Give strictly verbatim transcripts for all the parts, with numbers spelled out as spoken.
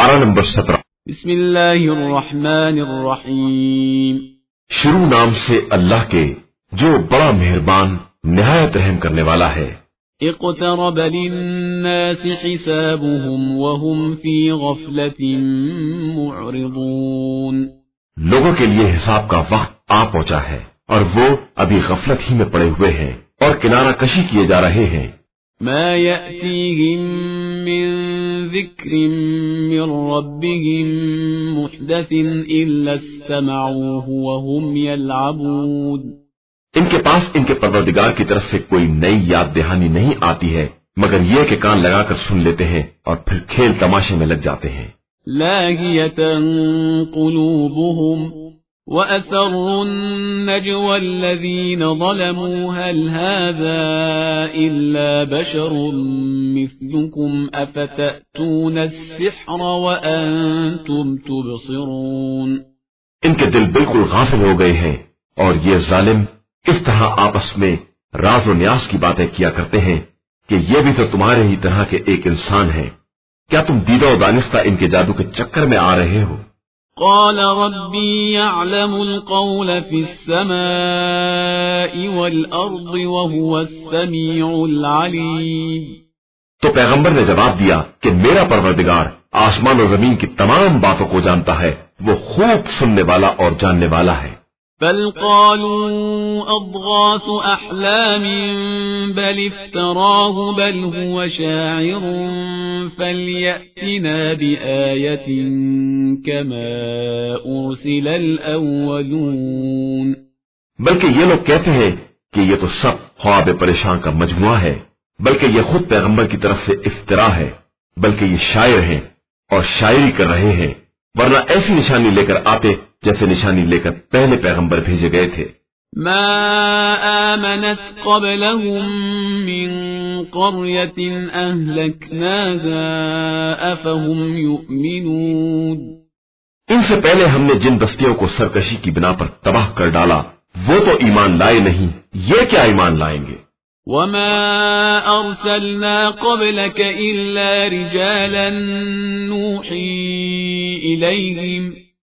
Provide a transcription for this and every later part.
پارہ نمبر سترہ۔ بسم اللہ الرحمن الرحیم۔ شروع نام سے اللہ کے جو بڑا مہربان نہایت رحم کرنے والا ہے۔ اقترب للناس حسابهم وهم في غفلة معرضون۔ لوگوں کے لیے حساب کا وقت آ پہنچا ہے اور وہ ابھی غفلت ہی میں پڑے ہوئے ہیں اور کنارہ کشی کیے جا رہے ہیں۔ ما يأتيهم من ذكر من ربهم محدث إلا استمعوه وهم يلعبون۔ ان کے پاس ان کے پروردگار کی طرف سے کوئی نئی یاد دہانی نہیں آتی ہے مگر یہ کہ کان لگا کر سن لیتے ہیں اور پھر کھیل تماشے میں لگ جاتے ہیں۔ لاهية قلوبهم وأسروا النجوى الذين ظلموا هل هذا إلا بشر مثلكم أفتأتون السحر وأنتم تبصرون۔ ان کے دل بالکل غافل ہو گئے ہیں اور یہ ظالم اس طرح آپس میں راز و نیاز کی باتیں کیا کرتے ہیں کہ یہ بھی تو تمہارے ہی طرح کے ایک انسان ہے، کیا تم دیدہ و دانستہ ان کے جادو کے چکر میں آ رہے ہو؟ قال ربي يعلم القول في السماء والأرض وهو السميع العليم۔ تو پیغمبر نے جواب دیا کہ میرا پروردگار آسمان و زمین کی تمام باتوں کو جانتا ہے، وہ خوب سننے والا اور جاننے والا ہے۔ بل قالوا أضغاث أحلام بل افتراه بل هو شاعر فليأتنا بآية كما أرسل الأولون۔ بلکہ یہ لوگ کہتے ہیں کہ یہ تو سب خواب پریشان کا مجموعہ ہے، بلکہ یہ خود پیغمبر کی طرف سے افترا ہے، بلکہ یہ شاعر ہیں اور شاعری کر رہے ہیں، ورنہ ایسی نشانی لے کر آتے جیسے نشانی لے کر پہلے پیغمبر بھیجے گئے تھے۔ ما آمنت قبلهم من قرية أهلكناها أفهم يؤمنون۔ ان سے پہلے ہم نے جن بستیوں کو سرکشی کی بنا پر تباہ کر ڈالا وہ تو ایمان لائے نہیں، یہ کیا ایمان لائیں گے؟ وما أرسلنا قبلك إلا رجالا نوحي إليهم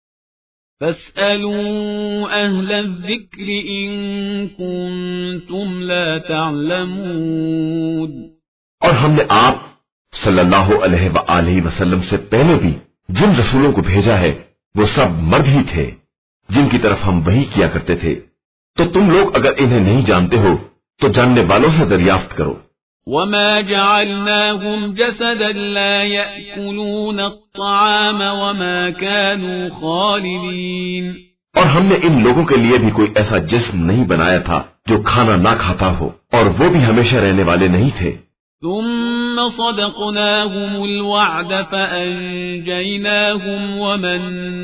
فاسألوا أهل الذكر إن كنتم لا تعلمون۔ اور ہم نے آپ صلی اللہ علیہ وآلہ وسلم سے پہلے بھی جن رسولوں کو بھیجا ہے وہ سب مرد ہی تھے جن کی طرف ہم وحی کیا کرتے تھے، تو تم لوگ اگر انہیں نہیں جانتے ہو تو جاننے والوں سے دریافت کرو۔ وما جعلناهم جسدا لا يأكلون الطعام وما كانوا خالدين۔ اور ہم نے ان لوگوں کے لیے بھی کوئی ایسا جسم نہیں بنایا تھا جو کھانا نہ کھاتا ہو، اور وہ بھی ہمیشہ رہنے والے نہیں تھے۔ ثم صدقناهم الوعد فأنجيناهم ومن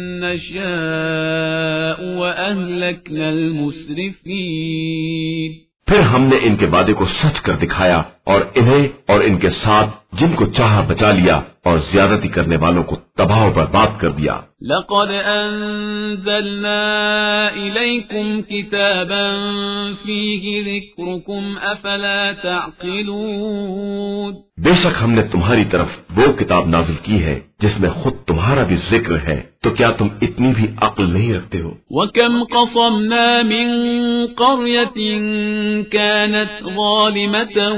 نشاء وأهلكنا المسرفين۔ پھر ہم نے ان کے وعدے کو سچ کر دکھایا اور انہیں اور ان کے ساتھ جن کو چاہا بچا لیا اور زیادتی کرنے والوں کو تباہ و برباد کر دیا۔ لقد انزلنا الیکم کتابا فیہ ذکرکم افلا تعقلون۔ بے شک ہم نے تمہاری طرف وہ کتاب نازل کی ہے جس میں خود تمہارا بھی ذکر ہے، تو کیا تم اتنی بھی عقل نہیں رکھتے ہو؟ وَكَمْ قَصَمْنَا مِنْ قَرْيَةٍ كَانَتْ ظَالِمَةً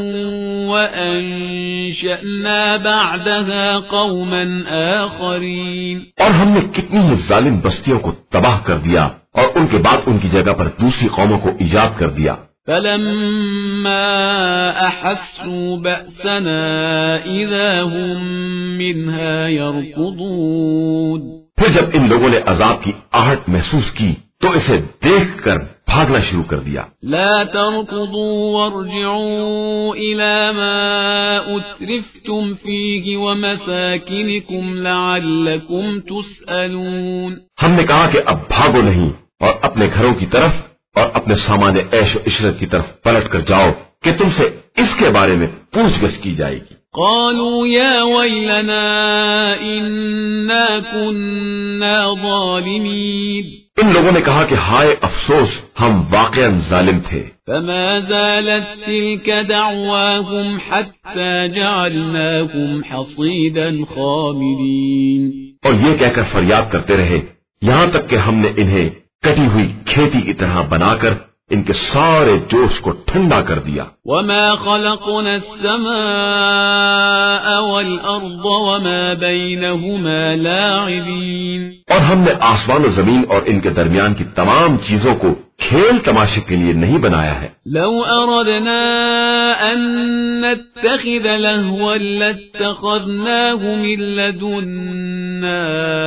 وَأَنشَأْنَا بَعْدَهَا قَوْمًا آخَرِينَ۔ اور ہم نے کتنی ہی ظالم بستیوں کو تباہ کر دیا اور ان کے بعد ان کی جگہ پر دوسری قوموں کو ایجاد کر دیا۔ فَلَمَّا أَحَسُّوا بَأْسَنَا إِذَا هُمْ مِنْهَا يَرْكُضُونَ۔ پھر جب ان لوگوں نے عذاب کی آہٹ محسوس کی تو اسے دیکھ کر بھاگنا شروع کر دیا۔ لا تركضوا وارجعوا إلى ما أترفتم فيه ومساكنكم لعلكم تسألون۔ ہم نے کہا کہ اب بھاگو نہیں اور اپنے گھروں کی طرف اور اپنے سامان عیش و عشرت کی طرف پلٹ کر جاؤ کہ تم سے اس کے بارے میں پوچھ گچھ کی جائے گی۔ قالوا يا ويلنا إنا كنا ظالمين۔ ان لوگوں نے کہا کہ ہائے افسوس، ہم واقعاً ظالم تھے۔ فما زالت تلك دعواهم حتى جعلناهم حصيدا خامدين۔ اور یہ کہہ کر فریاد کرتے رہے یہاں تک کہ ہم نے انہیں کٹی ہوئی کھیتی کی طرح بنا کر ان کے سارے جوش کو ٹھنڈا کر دیا۔ وما خلقنا السماء والأرض وما بينهما لاعبين۔ اور ہم نے آسمان و زمین اور ان کے درمیان کی تمام چیزوں کو کھیل تماشے کے لیے نہیں بنایا ہے۔ لو أردنا أن نتخذ لهوا لاتخذناه من لدنا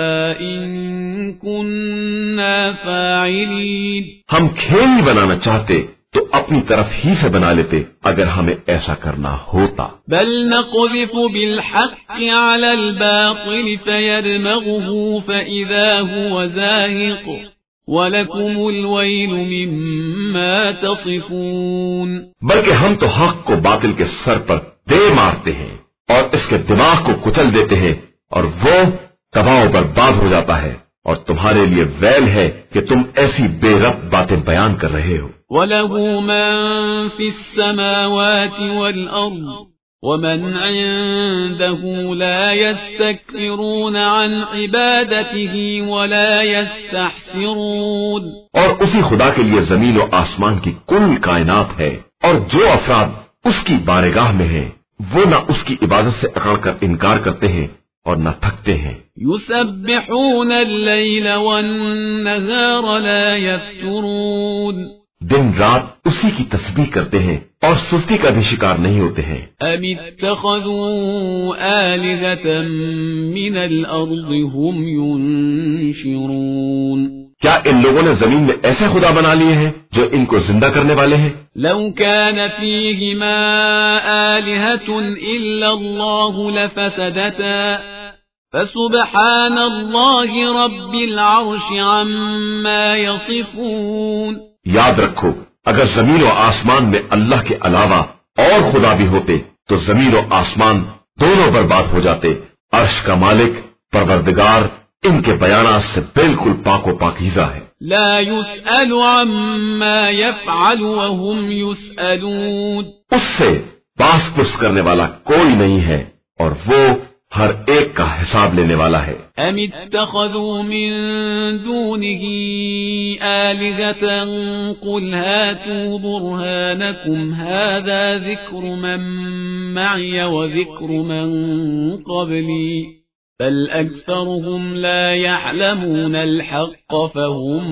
إن كنا فاعلين۔ ہم کھیل ہی بنانا چاہتے تو اپنی طرف ہی سے بنا لیتے اگر ہمیں ایسا کرنا ہوتا۔ بل نقذف بالحق على الباطل فيدمغه فإذا هو زاهق وَلَكُمُ الْوَيْلُ مِمَّا تَصِفُونَ۔ بلکہ ہم تو حق کو باطل کے سر پر دے مارتے ہیں اور اس کے دماغ کو کچل دیتے ہیں اور وہ تباہ و برباد ہو جاتا ہے، اور تمہارے لیے ویل ہے کہ تم ایسی بے ربط باتیں بیان کر رہے ہو۔ وَلَهُ مَن فِي السَّمَاوَاتِ وَالْأَرْضِ وَمَنْ عِندَهُ لَا يَسْتَكْبِرُونَ عَنْ عِبَادَتِهِ وَلَا يَسْتَحْسِرُونَ۔ اور اسی خدا کے لیے زمین و آسمان کی کل کائنات ہے، اور جو افراد اس کی بارگاہ میں ہیں وہ نہ اس کی عبادت سے اکڑ کر انکار کرتے ہیں اور نہ تھکتے ہیں۔ يُسَبِّحُونَ اللَّيْلَ وَالنَّهَارَ لَا يَفْتُرُونَ۔ دن رات اسی کی تسبیح کرتے ہیں اور سستی کا بھی شکار نہیں ہوتے ہیں۔ أَمِ اتَّخَذُوا آلِهَةً مِّنَ الْأَرْضِ هُمْ يُنشِرُونَ۔ کیا ان لوگوں نے زمین میں ایسے خدا بنا لیے ہیں جو ان کو زندہ کرنے والے ہیں؟ لو كان فيهما آلهة إلا الله لفسدتا فسبحان الله رب العرش عما يصفون۔ یاد رکھو اگر زمین و آسمان میں اللہ کے علاوہ اور خدا بھی ہوتے تو زمین و آسمان دونوں برباد ہو جاتے۔ عرش کا مالک پروردگار ان کے بیانات سے بالکل پاک و پاکیزہ ہے۔ لا يسأل عما يفعل وهم يسألون۔ اس سے باس پس کرنے والا کوئی نہیں ہے اور وہ ہر ایک کا حساب لینے والا ہے۔ ام اتخذوا من دونه آلهة قل هاتوا برهانكم هذا ذكر من معي وذكر من قبلي بل أكثرهم لا يعلمون الحق فهم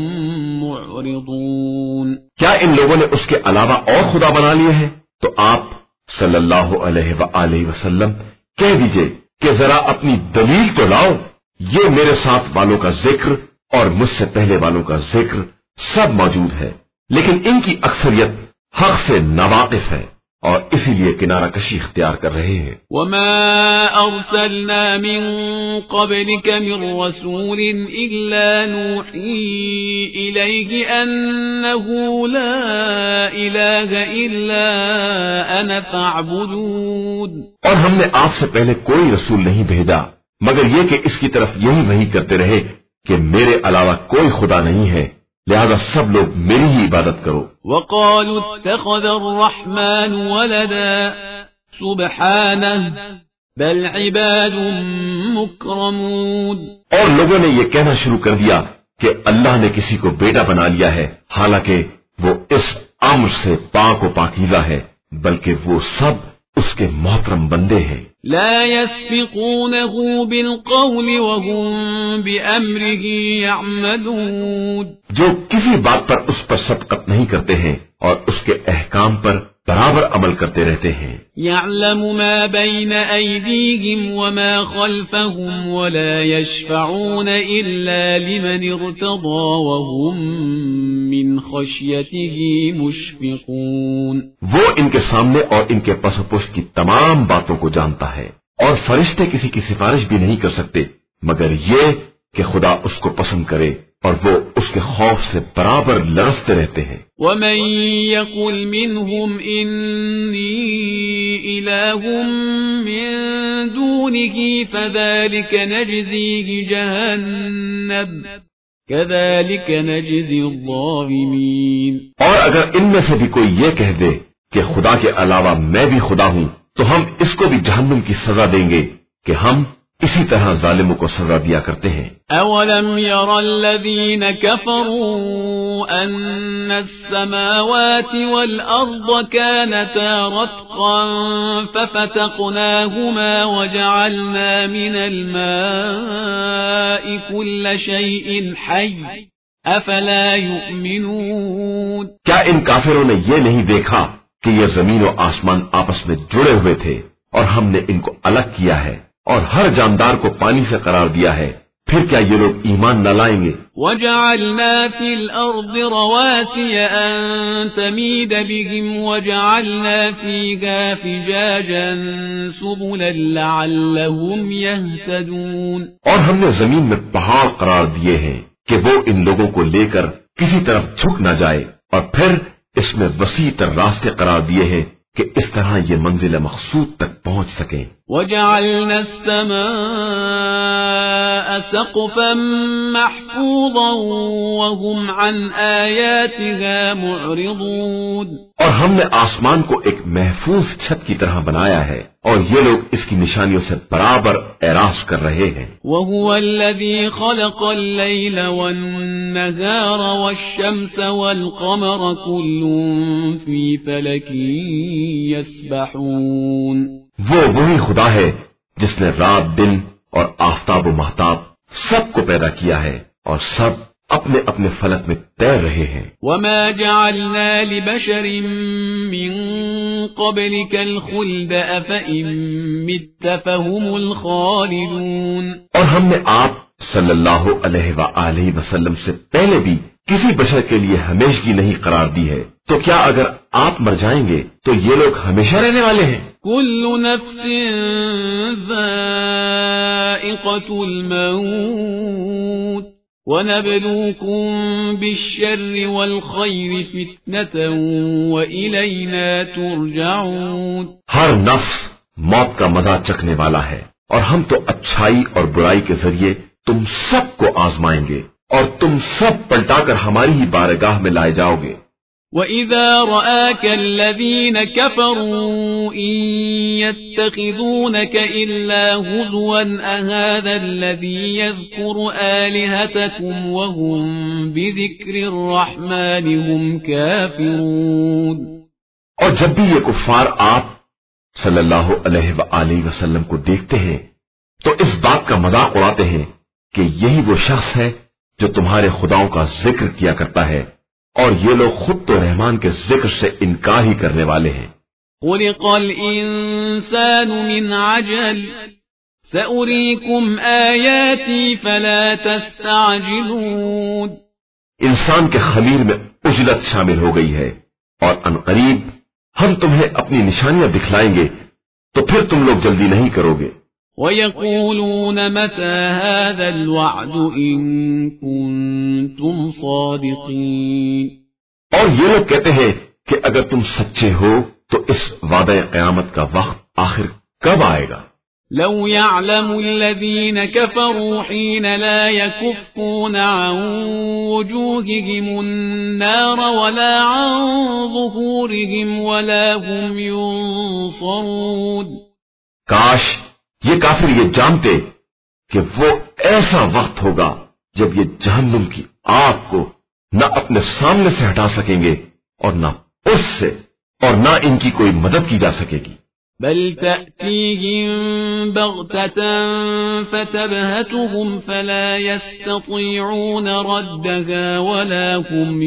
معرضون۔ کیا ان لوگوں نے اس کے علاوہ اور خدا بنا لیے ہیں؟ تو آپ صلی اللہ علیہ وآلہ وسلم کہہ دیجئے کہ ذرا اپنی دلیل تو لاؤ۔ یہ میرے ساتھ والوں کا ذکر اور مجھ سے پہلے والوں کا ذکر سب موجود ہے، لیکن ان کی اکثریت حق سے ناواقف ہے اور اسی لیے کنارہ کشی اختیار کر رہے ہیں۔ وما ارسلنا من قبلك من رسول الا نوحي اليه انه لا اله الا انا فاعبدون۔ اور ہم نے آپ سے پہلے کوئی رسول نہیں بھیجا مگر یہ کہ اس کی طرف یہی وحی کرتے رہے کہ میرے علاوہ کوئی خدا نہیں ہے، لہذا سب لوگ میری ہی عبادت کرو۔ وقالوا اتخذ الرحمن ولدا سبحانه بل عباد مکرمون۔ اور لوگوں نے یہ کہنا شروع کر دیا کہ اللہ نے کسی کو بیٹا بنا لیا ہے، حالانکہ وہ اس امر سے پاک و پاکیزہ ہے، بلکہ وہ سب اس کے محترم بندے ہیں۔ لا يسبقونه بالقول وهم بأمره يعملون۔ جو کسی بات پر اس پر سبقت نہیں کرتے ہیں اور اس کے احکام پر برابر عمل کرتے رہتے ہیں۔ يعلم ما بين أيديهم وما خلفهم ولا يشفعون إلا لمن ارتضى وهم من خشيته مشفقون۔ وہ ان کے سامنے اور ان کے پس و پشت کی تمام باتوں کو جانتا ہے، اور فرشتے کسی کی سفارش بھی نہیں کر سکتے مگر یہ کہ خدا اس کو پسند کرے، اور وہ اس کے خوف سے برابر لرزتے رہتے ہیں۔ ومن يقل منهم إني إله من دونه فذلك نجزيه جهنم كذلك نجزي الظالمين. اور اگر ان میں سے بھی کوئی یہ کہہ دے کہ خدا کے علاوہ میں بھی خدا ہوں تو ہم اس کو بھی جہنم کی سزا دیں گے کہ ہم اسی طرح ظالموں کو سزا دیا کرتے ہیں. اولم ير الذين كفروا ان السماوات والارض كانتا رتقا ففتقناهما وجعلنا من الماء كل شيء حي افلا يؤمنون. کیا ان کافروں نے یہ نہیں دیکھا کہ یہ زمین و آسمان آپس میں جڑے ہوئے تھے اور ہم نے ان کو الگ کیا ہے اور ہر جاندار کو پانی سے قرار دیا ہے؟ پھر کیا یہ لوگ ایمان نہ لائیں گے؟ وَجَعَلْنَا فِي الْأَرْضِ رَوَاسِيَ أَن تَمِيدَ بِهِمْ وَجَعَلْنَا فِيهَا فِجَاجًا سُبُلًا لَعَلَّهُمْ يَهْتَدُونَ. اور ہم نے زمین میں پہاڑ قرار دیے ہیں کہ وہ ان لوگوں کو لے کر کسی طرف جھک نہ جائے، اور پھر اس میں وسیع تر راستے قرار دیے ہیں کہ اس طرح یہ منزل مقصود تک پہنچ سکیں. وَجَعَلْنَا السَّمَاءَ سَقْفًا مَحْفُوظًا وَهُمْ عَنْ آيَاتِهَا مُعْرِضُونَ. اور ہم نے آسمان کو ایک محفوظ چھت کی طرح بنایا ہے اور یہ لوگ اس کی نشانیوں سے برابر اعراض کر رہے ہیں. وَهُوَ الَّذِي خَلَقَ اللَّيْلَ وَالنَّهَارَ وَالشَّمْسَ وَالْقَمَرَ كُلٌّ فِي فَلَكٍ يَسْبَحُونَ. وہ وہی خدا ہے جس نے رات دن اور آفتاب و مہتاب سب کو پیدا کیا ہے اور سب اپنے اپنے فلک میں تیر رہے ہیں. وَمَا جَعَلْنَا لِبَشَرٍ مِّن قَبْلِكَ الْخُلْدَ أَفَإِن مِّتَّ فَهُمُ الْخَالِدُونَ. اور ہم نے آپ صلی اللہ علیہ وآلہ وسلم سے پہلے بھی کسی بشر کے لیے ہمیشگی نہیں قرار دی ہے، تو کیا اگر آپ مر جائیں گے تو یہ لوگ ہمیشہ رہنے والے ہیں؟ كُلُّ نَفْسٍ ذَائِقَةُ الْمَوْتِ وَنَبْلُوكُم بِالشَّرِّ وَالْخَيْرِ فِتْنَةً وَإِلَيْنَا تُرْجَعُونَ. ہر نفس موت کا مزہ چکھنے والا ہے اور ہم تو اچھائی اور برائی کے ذریعے تم سب کو آزمائیں گے اور تم سب پلٹا کر ہماری ہی بارگاہ میں لائے جاؤ گے. وَإِذَا رَآكَ الَّذِينَ كَفَرُوا إِن يَتَّخِذُونَكَ إِلَّا هُزُوًا أَهَذَا الَّذِي يَذْكُرُ آلِهَتَكُمْ وَهُمْ بِذِكْرِ الرَّحْمَنِ هُمْ كَافِرُونَ. اور جب بھی یہ کفار آپ صلی اللہ علیہ وآلہ وسلم کو دیکھتے ہیں تو اس بات کا مذاق اڑاتے ہیں کہ یہی وہ شخص ہے جو تمہارے خداؤں کا ذکر کیا کرتا ہے، اور یہ لوگ خود تو رحمان کے ذکر سے انکار ہی کرنے والے ہیں. خُلِقَ الْإِنسَانُ مِنْ عَجَلٍ سَأُرِيكُمْ آيَاتِي فَلَا تَسْتَعْجِلُونَ. انسان کے خمیر میں عجلت شامل ہو گئی ہے اور عنقریب ہم تمہیں اپنی نشانیاں دکھلائیں گے تو پھر تم لوگ جلدی نہیں کرو گے. وَيَقُولُونَ مَتَى هَذَا الْوَعْدُ إِن كُنتُمْ صَادِقِينَ. اور یہ لوگ کہتے ہیں کہ اگر تم سچے ہو تو اس وعدہ قیامت کا وقت آخر کب آئے گا؟ لو يعلم الذين كفروا حين لا يكفون عن وجوههم النار ولا عن ظهورهم ولا هم ينصرون. کاش یہ کافر یہ جانتے کہ وہ ایسا وقت ہوگا جب یہ جہنم کی آگ کو نہ اپنے سامنے سے ہٹا سکیں گے اور نہ اس سے، اور نہ ان کی کوئی مدد کی جا سکے گی. بل تأتيهم بغتة فتبهتهم فلا يستطيعون ردها ولا هم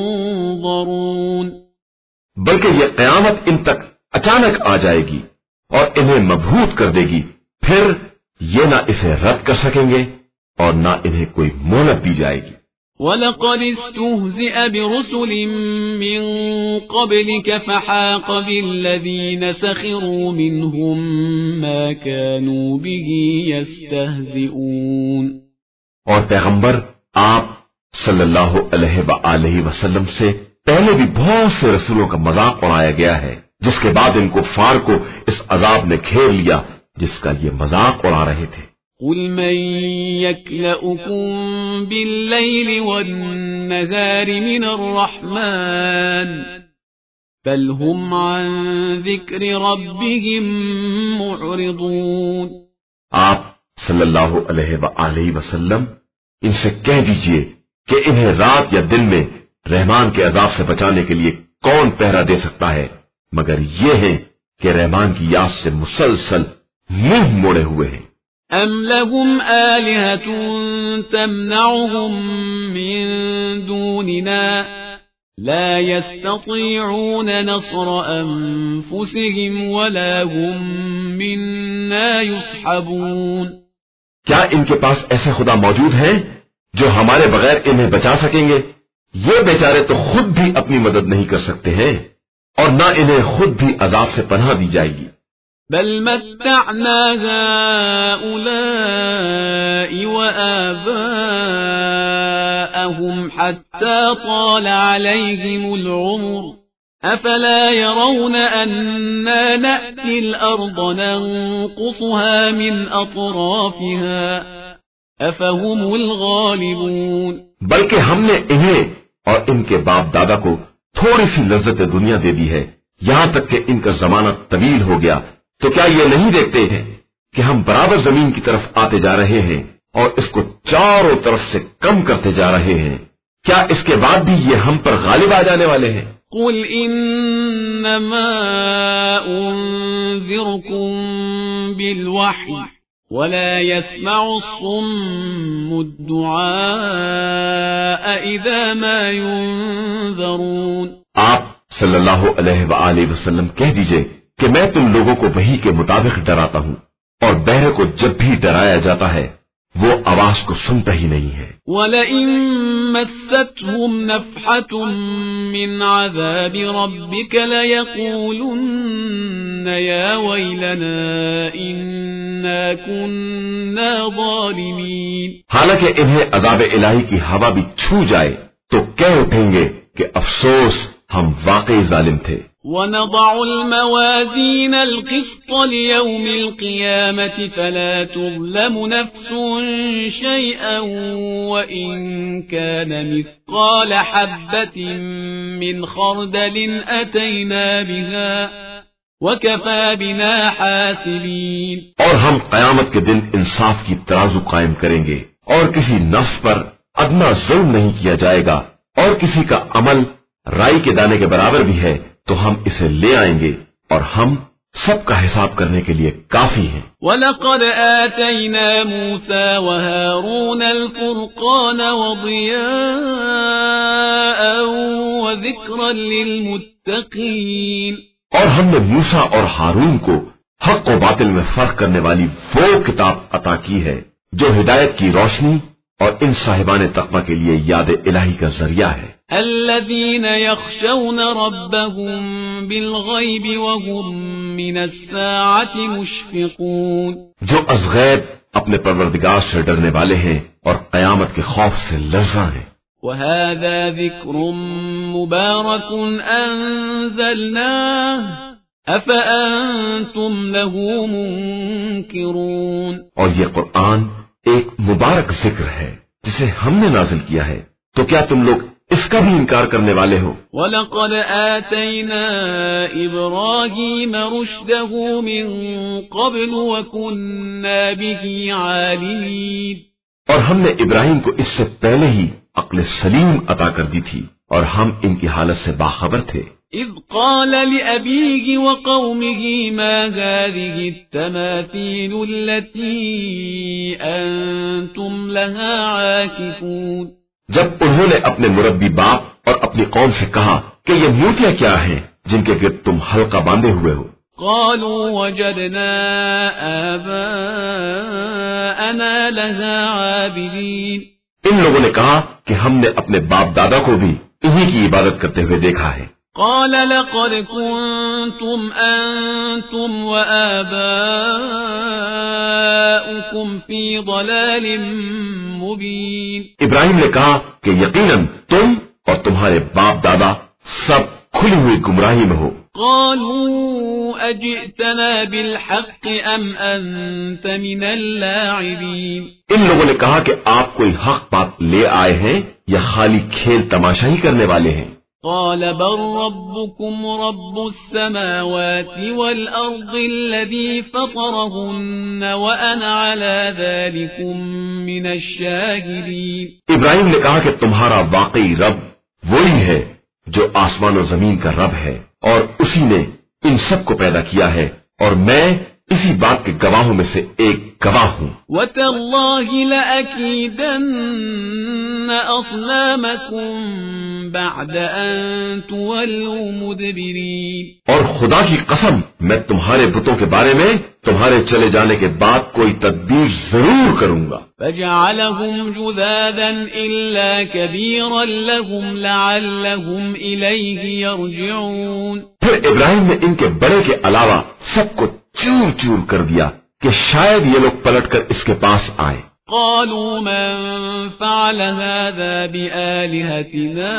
ينظرون. بلکہ یہ قیامت ان تک اچانک آ جائے گی اور انہیں مبہوت کر دے گی، پھر یہ نہ اسے رد کر سکیں گے اور نہ انہیں کوئی مہلت دی جائے گی. وَلَقَدِ اسْتُهْزِئَ بِرُسُلٍ مِّن قَبْلِكَ فَحَاقَ بِالَّذِينَ سَخِرُوا مِنْهُمْ مَا كَانُوا بِهِ يَسْتَهْزِئُونَ. اور پیغمبر آپ صلی اللہ علیہ وآلہ وسلم سے پہلے بھی بہت سے رسولوں کا مذاق اڑایا گیا ہے، جس کے بعد ان کفار کو اس عذاب نے گھیر لیا جس کا یہ مذاق اڑا رہے تھے. قل من يكلؤكم بالليل والنهار من الرحمن بل هم عن ذكر ربهم معرضون۔ آپ صلی اللہ علیہ وآلہ وسلم ان سے کہہ دیجئے کہ انہیں رات یا دن میں رحمان کے عذاب سے بچانے کے لیے کون پہرا دے سکتا ہے مگر یہ ہے کہ رحمان کی یاد سے مسلسل منہ موڑے ہوئے ہیں۔ ام لهم آلهة تمنعهم من دوننا لا يستطيعون نصر أنفسهم ولا هم منا يصحبون۔ کیا ان کے پاس ایسے خدا موجود ہیں جو ہمارے بغیر انہیں بچا سکیں گے؟ یہ بیچارے تو خود بھی اپنی مدد نہیں کر سکتے ہیں اور نہ انہیں خود بھی عذاب سے پناہ دی جائے گی۔ بل متعنا هؤلاء وآباءهم حتى طال عليهم العمر أفلا يرون أنا نأتي الأرض ننقصها من أطرافها أفهم الغالبون۔ بلکہ ہم نے انہیں اور ان کے باپ دادا کو تھوڑی سی لذت دنیا دے دی ہے یہاں تک کہ ان کا زمانہ طویل ہو گیا، تو کیا یہ نہیں دیکھتے ہیں کہ ہم برابر زمین کی طرف آتے جا رہے ہیں اور اس کو چاروں طرف سے کم کرتے جا رہے ہیں؟ کیا اس کے بعد بھی یہ ہم پر غالب آ جانے والے ہیں؟ قل انما انذركم بالوحی ولا يسمع الصم الدعاء اذا ما ينذرون۔ آپ صلی اللہ علیہ وآلہ وسلم کہہ دیجئے کہ میں تم لوگوں کو وحی کے مطابق ڈراتا ہوں اور بہرے کو جب بھی ڈرایا جاتا ہے وہ آواز کو سنتا ہی نہیں ہے۔ وَلَئِن مَسَّتْهُمْ نَفْحَةٌ مِّنْ عَذَابِ رَبِّكَ لَيَقُولُنَّ يَا وَيْلَنَا إِنَّا كُنَّا ظَالِمِينَ۔ حالانکہ انہیں عذاب الہی کی ہوا بھی چھو جائے تو کہہ اٹھیں گے کہ افسوس ہم واقعی ظالم تھے۔ وَنَضَعُ الْمَوَازِينَ الْقِسْطَ لِيَوْمِ الْقِيَامَةِ فَلَا تُظْلَمُ نَفْسٌ شَيْئًا وَإِن كَانَ مِثْقَالَ حَبَّةٍ مِّنْ خَرْدَلٍ أَتَيْنَا بِهَا وَكَفَى بِنَا حَاسِبِينَ۔ اور ہم قیامت کے دن انصاف کی ترازو قائم کریں گے اور کسی نفس پر ادنا ظلم نہیں کیا جائے گا اور کسی کا عمل رائی کے دانے کے برابر بھی ہے تو ہم اسے لے آئیں گے اور ہم سب کا حساب کرنے کے لیے کافی ہیں۔ وَلَقَدْ آتَيْنَا مُوسَى وَهَارُونَ الْفُرْقَانَ وَضِيَاءً وَذِكْرًا لِلْمُتَّقِينَ۔ اور ہم نے موسیٰ اور ہارون کو حق و باطل میں فرق کرنے والی وہ کتاب عطا کی ہے جو ہدایت کی روشنی اور ان صاحبان تقوی کے لیے یاد الہی کا ذریعہ ہے۔ الذين يخشون ربهم بالغيب وهم من الساعة مشفقون۔ جو از غیب اپنے پروردگار سے ڈرنے والے ہیں اور قیامت کے خوف سے لرزاں ہیں۔ وهذا ذكر مبارك أنزلناه أفأنتم له منكرون۔ اور یہ قرآن ایک مبارک ذکر ہے جسے ہم نے نازل کیا ہے تو کیا تم لوگ اس کا بھی انکار کرنے والے ہو؟ وَلَقَدْ آتَيْنَا إِبْرَاهِيمَ رُشْدَهُ مِنْ قَبْلُ وَكُنَّا بِهِ عَالِمِينَ۔ اور ہم نے ابراہیم کو اس سے پہلے ہی عقل سلیم عطا کر دی تھی اور ہم ان کی حالت سے باخبر تھے۔ إِذْ قَالَ لِأَبِيهِ وَقَوْمِهِ مَا هَذِهِ التَّمَاثِيلُ الَّتِي أَنْتُمْ لَهَا عَاكِفُونَ۔ جب انہوں نے اپنے مربی باپ اور اپنی قوم سے کہا کہ یہ مورتیاں کیا ہیں جن کے گرد تم حلقہ باندھے ہوئے ہو؟ قالوا وجدنا آباءنا لها عابدين۔ ان لوگوں نے کہا کہ ہم نے اپنے باپ دادا کو بھی انہی کی عبادت کرتے ہوئے دیکھا ہے۔ قال لقد كنتم أنتم وآباؤكم في ضلال مبين۔ ابراہیم نے کہا کہ یقیناً تم اور تمہارے باپ دادا سب کھلی ہوئی گمراہی میں ہو۔ قالوا أجئتنا بالحق أم أنت من اللاعبين ان لوگوں نے کہا کہ آپ کوئی حق بات لے آئے ہیں یا خالی کھیل تماشا ہی کرنے والے ہیں؟ قال بل ربكم رب السماوات والأرض الذي فطرهن وأنا على ذلكم من الشاهدين ابراہیم نے کہا کہ تمہارا واقعی رب وہی ہے جو آسمان و زمین کا رب ہے اور اسی نے ان سب کو پیدا کیا ہے اور میں اسی بات کے گواہوں میں سے ایک گواہ ہوں۔ وَتَاللَّهِ لَأَكِيدَنَّ أَصْنَامَكُمْ بَعْدَ أَن تُوَلُّوا مُدْبِرِينَ اور خدا کی قسم میں تمہارے بتوں کے بارے میں تمہارے چلے جانے کے بعد کوئی تدبیر ضرور کروں گا۔ فَجَعَلَهُمْ جُذَاذًا إِلَّا كَبِيرًا لَهُمْ لَعَلَّهُمْ إِلَيْهِ يَرْجِعُونَ پھر ابراہیم نے ان کے بڑے کے علاوہ سب کو چور چور کر دیا کہ شاید یہ لوگ پلٹ کر اس کے پاس آئے۔ قالوا من فعل هذا بآلهتنا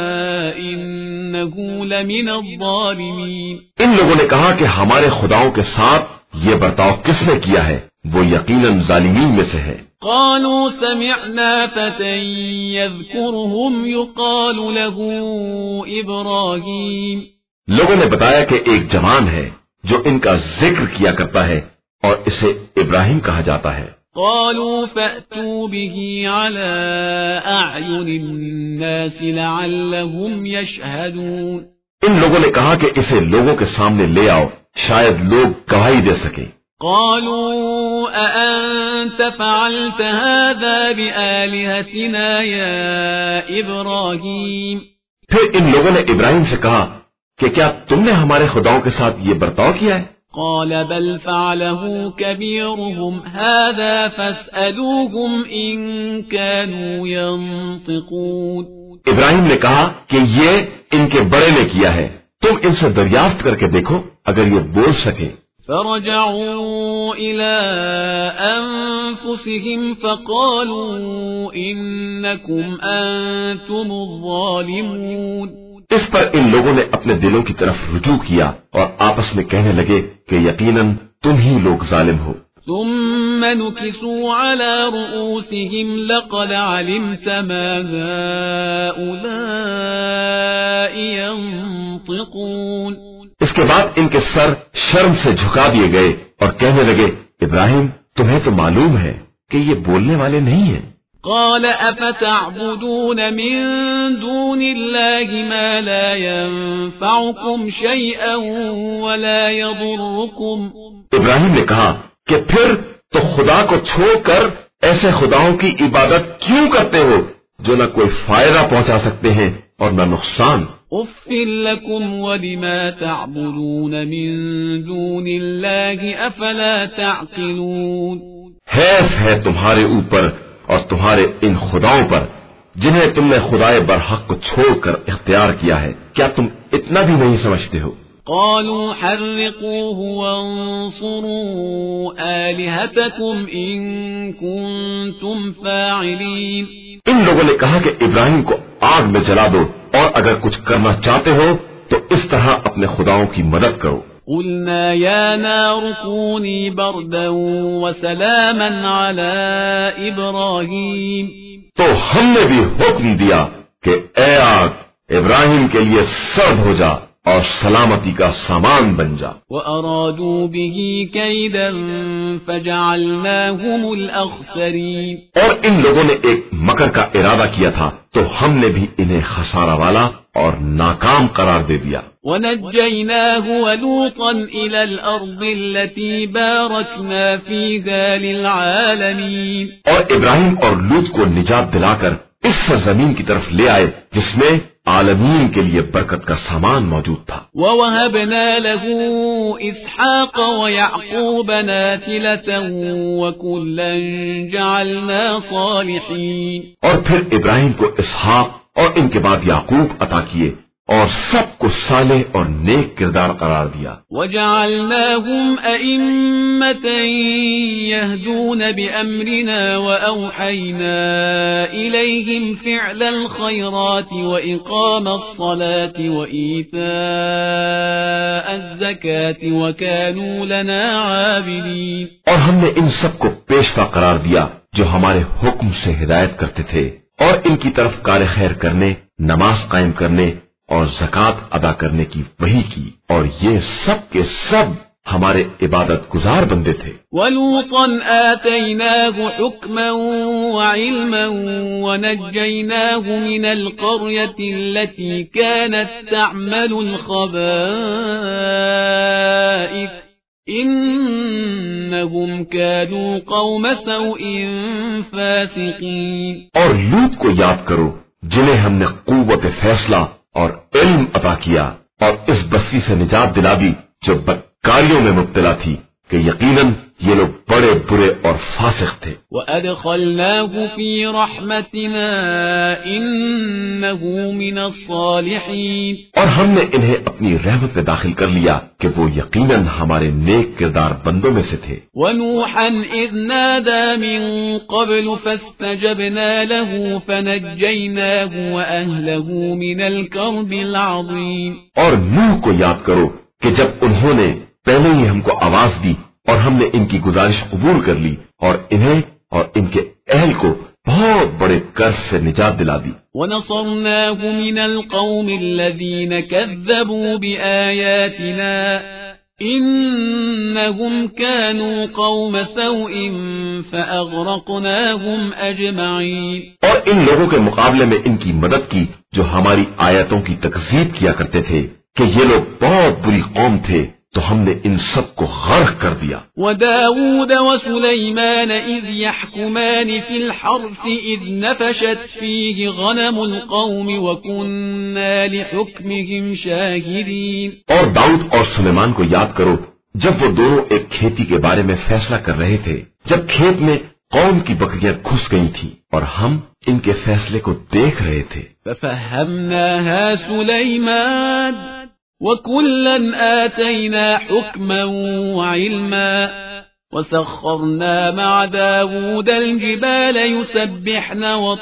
إنه لمن الظالمين ان لوگوں نے کہا کہ ہمارے خداؤں کے ساتھ یہ برتاؤ کس نے کیا ہے، وہ یقیناً ظالمین میں سے ہے۔ قالوا سمعنا فتى يذكرهم يقال له إبراهيم لوگوں نے بتایا کہ ایک جوان ہے جو ان کا ذکر کیا کرتا ہے اور اسے ابراہیم کہا جاتا ہے۔ قالوا فأتوا به على أعين الناس لعلهم يشهدون ان لوگوں نے کہا کہ اسے لوگوں کے سامنے لے آؤ، شاید لوگ گواہی دے سکیں۔ قالوا أأنت فعلت هذا بآلهتنا يا إبراهيم پھر ان لوگوں نے ابراہیم سے کہا کہ کیا تم نے ہمارے خداؤں کے ساتھ یہ برتاؤ کیا ہے؟ قال بل فعله كبيرهم هذا فاسألوهم إن كانوا ينطقون ابراہیم نے کہا کہ یہ ان کے بڑے نے کیا ہے، تم ان سے دریافت کر کے دیکھو اگر یہ بول سکے۔ فرجعوا إلى أنفسهم فقالوا إنكم أنتم الظالمون اس پر ان لوگوں نے اپنے دلوں کی طرف رجوع کیا اور آپس میں کہنے لگے کہ یقیناً تم ہی لوگ ظالم ہو۔ ثم نكسوا على رؤوسهم لقد علمت ما هؤلاء ينطقون اس کے بعد ان کے سر شرم سے جھکا دیے گئے اور کہنے لگے ابراہیم تمہیں تو معلوم ہے کہ یہ بولنے والے نہیں ہیں۔ قال أفتعبدون من دون الله ما لا ينفعكم شيئا ولا يضركم ابراہیم نے کہا کہ پھر تو خدا کو چھوڑ کر ایسے خداؤں کی عبادت کیوں کرتے ہو جو نہ کوئی فائدہ پہنچا سکتے ہیں اور نہ نقصان۔ اف لكم ولما تعبدون من دون الله افلا تعقلون حیف ہے تمہارے اوپر اور تمہارے ان خداؤں پر جنہیں تم نے خدائے برحق کو چھوڑ کر اختیار کیا ہے، کیا تم اتنا بھی نہیں سمجھتے ہو؟ قالوا حرقوه وانصروا آلهتكم إن كنتم فاعلين ان لوگوں نے کہا کہ ابراہیم کو آگ میں جلا دو اور اگر کچھ کرنا چاہتے ہو تو اس طرح اپنے خداؤں کی مدد کرو۔ قلنا يا نار كوني بردا وسلاما على إبراهيم تو ہم نے بھی حکم دیا کہ اے آگ ابراہیم کے لیے سرد ہو جا اور سلامتی کا سامان بن جا۔ وَأَرَادُوا بِهِ كَيْدًا فَجَعَلْنَاهُمُ الْأَخْسَرِينَ اور ان لوگوں نے ایک مکر کا ارادہ کیا تھا تو ہم نے بھی انہیں خسارہ والا اور ناکام قرار دے دیا۔ وَنَجَّيْنَاهُ وَلُوطًا إِلَى الْأَرْضِ الَّتِي بَارَكْنَا فِيهَا لِلْعَالَمِينَ اور ابراہیم اور لوط کو نجات دلا کر اس سرزمین کی طرف لے آئے جس میں عالمین کے لیے برکت کا سامان موجود تھا۔ وَوَهَبْنَا لَهُ إِسْحَاقَ وَيَعْقُوبَ نَافِلَةً وَكُلًّا جَعَلْنَا صَالِحِينَ اور پھر ابراہیم کو اسحاق اور ان کے بعد یعقوب عطا کیے اور سب کو صالح اور نیک کردار قرار دیا. وجعلناهم أئمة يهدون بأمرنا وأوحينا إليهم فعل الخيرات وإقام الصلاة وإيتاء الزكاة وكانوا لنا عابدين. اور ہم نے ان سب کو پیشوا قرار دیا جو ہمارے حکم سے ہدایت کرتے تھے اور ان کی طرف کار خیر کرنے، نماز قائم کرنے اور زکات ادا کرنے کی وحی کی، اور یہ سب کے سب ہمارے عبادت گزار بندے تھے. وَلُوطًا آتَيْنَاهُ حُكْمًا وَعِلْمًا وَنَجَّيْنَاهُ مِنَ الْقَرْيَةِ الَّتِي كَانَتْ تَعْمَلُ الْخَبَائِثَ إِنَّهُمْ كَانُوا قَوْمَ سَوْءٍ فَاسِقِينَ. اور لوط کو یاد کرو جنہیں ہم نے قوت فیصلہ اور علم عطا کیا اور اس بستی سے نجات دلا دی جو بدکاریوں میں مبتلا تھی کہ یقیناً یہ لوگ بڑے برے اور فاسق تھے. وَأَدْخَلْنَاهُ فِي رَحْمَتِنَا إِنَّهُ مِنَ الصَّالِحِينَ. اور ہم نے انہیں اپنی رحمت میں داخل کر لیا کہ وہ یقیناً ہمارے نیک کردار بندوں میں سے تھے. وَنُوحًا إِذْ نَادَى مِن قَبْلُ فَاسْتَجَبْنَا لَهُ فَنَجَّيْنَاهُ وَأَهْلَهُ مِنَ الْكَرْبِ الْعَظِيمِ. اور نوح کو یاد کرو کہ جب انہوں نے پہلے ہی ہم کو آواز دی اور ہم نے ان کی گزارش قبول کر لی اور انہیں اور ان کے اہل کو بہت بڑے قرض سے نجات دلا دی. وَنَصَرْنَاهُ مِنَ الْقَوْمِ الَّذِينَ كَذَّبُوا بِآيَاتِنَا إِنَّهُمْ كَانُوا قَوْمَ سَوْءٍ فَأَغْرَقْنَاهُمْ أَجْمَعِينَ. اور ان لوگوں کے مقابلے میں ان کی مدد کی جو ہماری آیتوں کی تکذیب کیا کرتے تھے کہ یہ لوگ بہت بری قوم تھے، تو ہم نے ان سب کو غرق کر دیا. وَدَاوُودَ وَسُلَيْمَانَ إِذْ يَحْكُمَانِ فِي الْحَرْثِ إِذْ نَفَشَتْ فِيهِ غَنَمُ الْقَوْمِ وَكُنَّا لِحُكْمِهِمْ شَاهِدِينَ. اور داؤد اور سلیمان کو یاد کرو جب وہ دونوں ایک کھیتی کے بارے میں فیصلہ کر رہے تھے، جب کھیت میں قوم کی بکریاں گھس گئی تھیں اور ہم ان کے فیصلے کو دیکھ رہے تھے. فَفَهَّمْنَاهَا سُلَيْمَانَ وَكُلًّا آتَيْنَا حُكْمًا وَعِلْمًا وَسَخَّرْنَا مَعَ دَاوُودَ الْجِبَالَ يُسَبِّحْنَ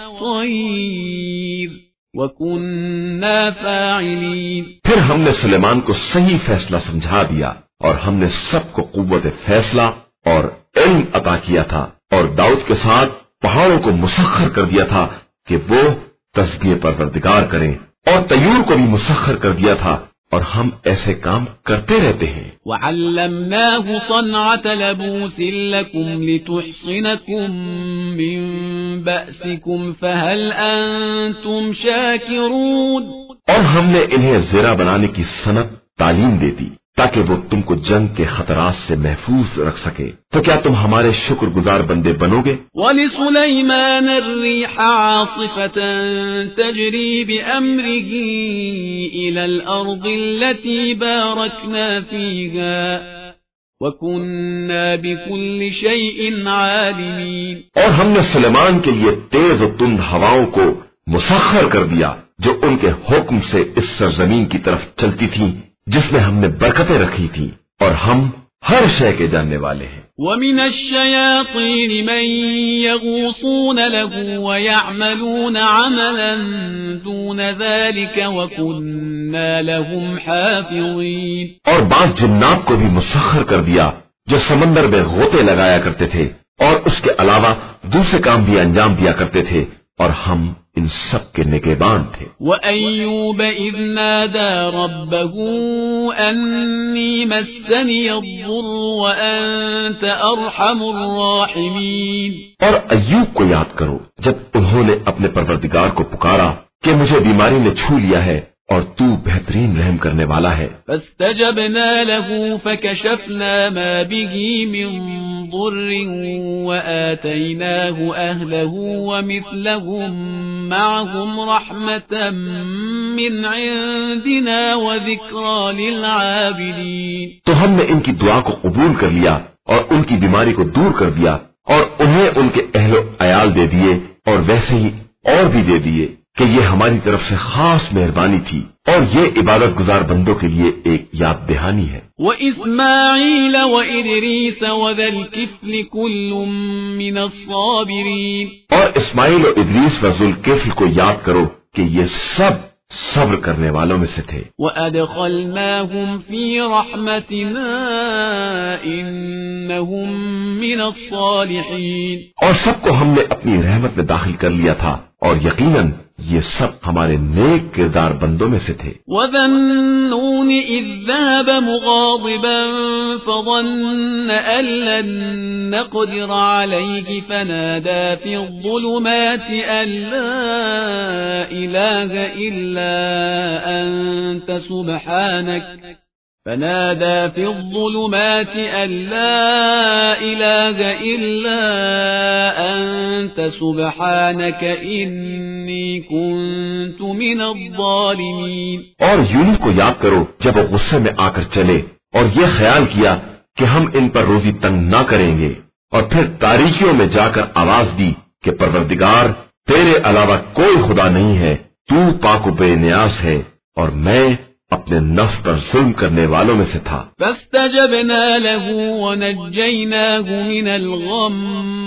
وَالطَّيْرَ وَكُنَّا فَاعِلِينَ. پھر ہم نے سلیمان کو صحیح فیصلہ سمجھا دیا اور ہم نے سب کو قوت فیصلہ اور علم عطا کیا تھا، اور داؤد کے ساتھ پہاڑوں کو مسخر کر دیا تھا کہ وہ تسبیح پروردگار کریں، اور طیور کو بھی مسخر کر دیا تھا، اور ہم ایسے کام کرتے رہتے ہیں. وَعَلَّمْنَاهُ صَنْعَةَ لَبُوسٍ لَكُمْ لِتُحْصِنَكُمْ مِنْ بَأْسِكُمْ فَهَلْ أَنْتُمْ شَاكِرُونَ. اور ہم نے انہیں زیرہ بنانے کی صنعت تعلیم دے دی تاکہ وہ تم کو جنگ کے خطرات سے محفوظ رکھ سکے، تو کیا تم ہمارے شکر گزار بندے بنو گے؟ وَلِسُلَيْمَانَ الرِّيحَ عَاصِفَةً تَجْرِي بِأَمْرِهِ إِلَى الْأَرْضِ الَّتِي بَارَكْنَا فِيهَا وَكُنَّا بِكُلِّ شَيْءٍ عَالِمِينَ. اور ہم نے سلیمان کے لیے تیز و تند ہواؤں کو مسخر کر دیا جو ان کے حکم سے اس سرزمین کی طرف چلتی تھی جس میں ہم نے برکتیں رکھی تھی، اور ہم ہر شے کے جاننے والے ہیں. وَمِنَ الشَّيَاطِينِ مَن يَغُوصُونَ لَهُ وَيَعْمَلُونَ عَمَلًا دُونَ ذَلِكَ وَكُنَّا لَهُمْ حَافِظِينَ. اور بعض جنات کو بھی مسخر کر دیا جو سمندر میں غوطے لگایا کرتے تھے اور اس کے علاوہ دوسرے کام بھی انجام دیا کرتے تھے، اور ہم ان سب کے نگہبان تھے. وَأَيُّوبَ إِذْ نَادَى رَبَّهُ أَنِّي مَسَّنِيَ الضُّرُّ وَأَنْتَ أَرْحَمُ الرَّاحِمِينَ. اور ایوب کو یاد کرو جب انہوں نے اپنے پروردگار کو پکارا کہ مجھے بیماری نے چھو لیا ہے اور تو بہترین رحم کرنے والا ہے. فَاسْتَجَبْنَا لَهُ فَكَشَفْنَا مَا بِهِ مِنْ ضُرٍّ وَآتَيْنَاهُ أَهْلَهُ وَمِثْلَهُمْ مَعَهُمْ رَحْمَةً مِنْ عِنْدِنَا وَذِكْرَى لِلْعَابِدِينَ. تو ہم نے ان کی دعا کو قبول کر لیا اور ان کی بیماری کو دور کر دیا اور انہیں ان کے اہل و عیال دے دیے اور ویسے ہی اور بھی دے دیے کہ یہ ہماری طرف سے خاص مہربانی تھی اور یہ عبادت گزار بندوں کے لیے ایک یاد دہانی ہے۔ وَإِسْمَاعِيلَ وَإِدْرِيسَ وَذَا الْكِفْلِ كُلٌّ مِّنَ الصَّابِرِينَ، اور اسماعیل اور ادریس و ذوالکفل کو یاد کرو کہ یہ سب صبر کرنے والوں میں سے تھے۔ وَأَدْخَلْنَاهُمْ فِي رَحْمَتِنَا إِنَّهُمْ مِنَ الصَّالِحِينَ، اور سب کو ہم نے اپنی رحمت میں داخل کر لیا تھا اور یقیناً یہ سب ہمارے نیک کردار بندوں میں سے تھے۔ وَذَا النُّونِ إِذ ذَّهَبَ مُغَاضِبًا فَظَنَّ أَن لَّن نَّقْدِرَ عَلَيْهِ فَنَادَىٰ فِي الظُّلُمَاتِ أَن لَّا إِلَٰهَ إِلَّا أَنتَ سُبْحَانَكَ فنادى في الظلمات أن لا إله إلا أنت سبحانك إني كنت من الظالمين۔ اور یونس کو یاد کرو جب وہ غصے میں آ کر چلے اور یہ خیال کیا کہ ہم ان پر روزی تنگ نہ کریں گے، اور پھر تاریکیوں میں جا کر آواز دی کہ پروردگار تیرے علاوہ کوئی خدا نہیں ہے، تو پاک و بے نیاز ہے اور میں اپنے نفس پر ظلم کرنے والوں میں سے تھا۔ فاستجبنا له ونجيناه من الغم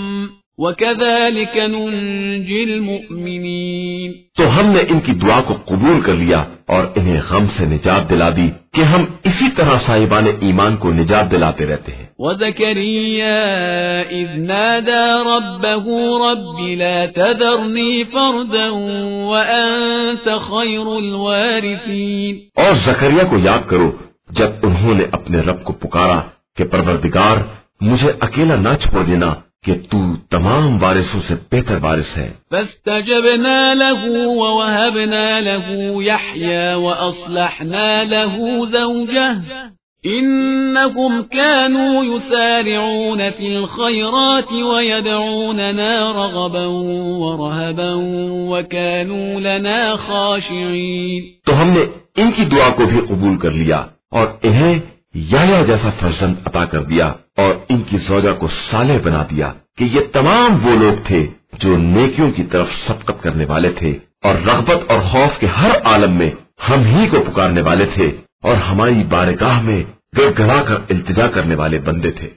وكذلك ننجي المؤمنين، تو ہم نے ان کی دعا کو قبول کر لیا اور انہیں غم سے نجات دلا دی کہ ہم اسی طرح صاحبان ایمان کو نجات دلاتے رہتے ہیں۔ وَزَكَرِيَّا إِذْ نَادَى رَبَّهُ رَبِّ لَا تَذَرْنِي فَرْدًا وَأَنْتَ خَيْرُ الْوَارِثِينَ، اور زکریا کو یاد کرو جب انہوں نے اپنے رب کو پکارا کہ پروردگار مجھے اکیلا نہ چھوڑ دینا کہ تو تمام وارثوں سے بہتر وارث ہے۔ فاستجبنا له ووهبنا له يحيى وأصلحنا له زوجه إنهم كانوا يسارعون في الخيرات ويدعوننا رغبا ورهبا وكانوا لنا خاشعين، تو ہم نے ان کی دعا کو بھی قبول کر لیا اور انہیں یحییٰ جیسا فرزند عطا کر دیا اور ان کی زوجہ کو صالح بنا دیا کہ یہ تمام وہ لوگ تھے جو نیکیوں کی طرف سبقت کرنے والے تھے اور رغبت اور خوف کے ہر عالم میں ہم ہی کو پکارنے والے تھے اور ہماری بارگاہ میں گڑ گڑا کر التجا کرنے والے بندے تھے۔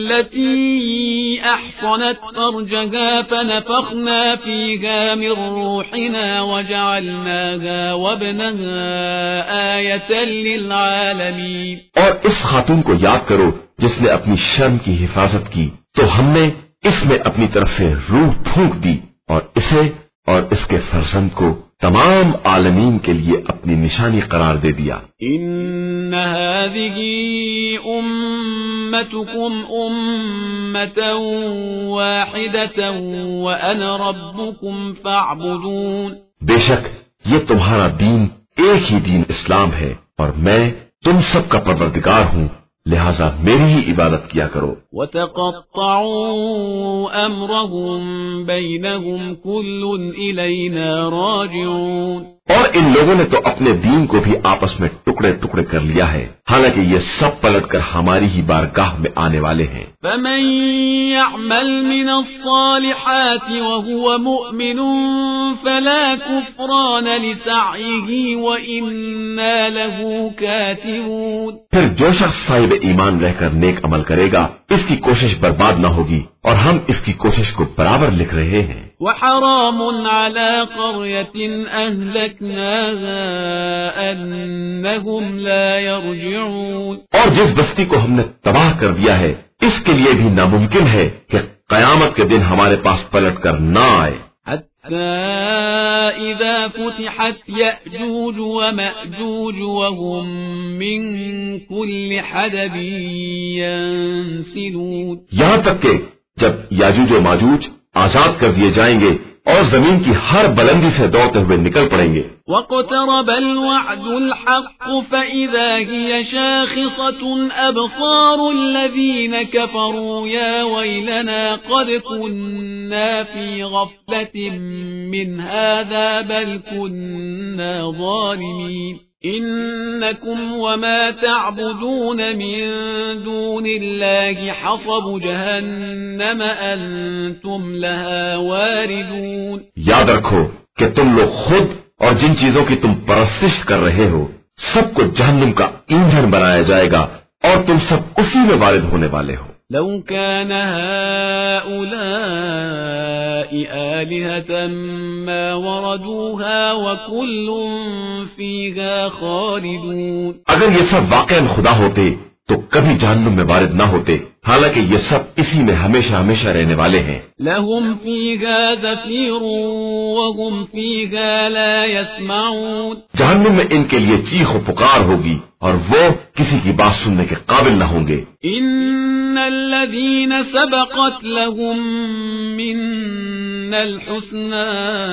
والتي أحصنت فرجها فنفخنا فيها من روحنا وجعلناها وابنها آية للعالمين، اور اس خاتون کو یاد کرو جس نے اپنی شرم کی حفاظت کی تو ہم نے اس میں اپنی طرف سے روح پھونک دی اور اسے اور اس کے فرزند کو تمام عالمین کے لیے اپنی نشانی قرار دے دیا۔ ان هذه امتكم امة واحدة وانا ربكم فاعبدون، بے شک یہ تمہارا دین ایک ہی دین اسلام ہے اور میں تم سب کا پروردگار ہوں، لہذا میری ہی عبادت کیا کرو۔ وَتَقَطَّعُوا أَمْرَهُمْ بَيْنَهُمْ كُلٌّ إِلَيْنَا رَاجِعُونَ، اور ان لوگوں نے تو اپنے دین کو بھی آپس میں ٹکڑے ٹکڑے کر لیا ہے، حالانکہ یہ سب پلٹ کر ہماری ہی بارگاہ میں آنے والے ہیں۔ فَمَن يَعْمَلْ مِنَ الصَّالِحَاتِ وَهُوَ مُؤْمِنٌ فَلَا كُفْرَانَ لِسَعْيِهِ وَإِنَّا لَهُ كَاتِبُونَ، پھر جو شخص صاحب ایمان رہ کر نیک عمل کرے گا اس کی کوشش برباد نہ ہوگی اور ہم اس کی کوشش کو برابر لکھ رہے ہیں۔ وَحَرَامٌ عَلَى قَرْيَةٍ أَهْلَكْنَاهَا أَنَّهُمْ لَا يَرْجِعُونَ، اور جس بستی کو ہم نے تباہ کر دیا ہے اس کے لیے بھی ناممکن ہے کہ قیامت کے دن ہمارے پاس پلٹ کر نہ آئے۔ حَتَّى إِذَا فُتِحَتْ يَأْجُوجُ وَمَأْجُوجُ وَهُمْ مِنْ كُلِّ حَدَبٍ يَنْسِلُونَ، یہاں تک کہ جب یاجوج و ماجوج آزاد کر دیے جائیں گے اور زمین کی ہر بلندی سے دوڑتے ہوئے نکل پڑیں گے۔ وَاقْتَرَبَ الْوَعْدُ الْحَقُّ فَإِذَا هِيَ شَاخِصَةٌ أَبْصَارُ الَّذِينَ كَفَرُوا يَا وَيْلَنَا قَدْ كُنَّا فِي غَفْلَةٍ مِّنْ هَذَا بَلْ كُنَّا ظَالِمِينَ، إِنَّكُمْ وَمَا تَعْبُدُونَ مِن دُونِ اللَّهِ حَصَبُ جَهَنَّمَ أَنْتُمْ لَهَا وَارِدُونَ، یاد رکھو کہ تم لوگ خود اور جن چیزوں کی تم پرستش کر رہے ہو سب کو جہنم کا ایندھن بنایا جائے گا اور تم سب اسی میں وارد ہونے والے ہو. لو كان هؤلاء آلهة ما وردوها وكل فيها خالدون. اگر یہ سب واقعاً خدا ہوتے تو کبھی جہنم میں وارد نہ ہوتے، حالانکہ یہ سب اسی میں ہمیشہ ہمیشہ رہنے والے ہیں. لهم فيها زفير وهم فيها لا يسمعون. جہنم میں ان کے لیے چیخ و پکار ہوگی اور وہ کسی کی بات سننے کے قابل نہ ہوں گے. ان الذين سبقت لهم منا الحسنى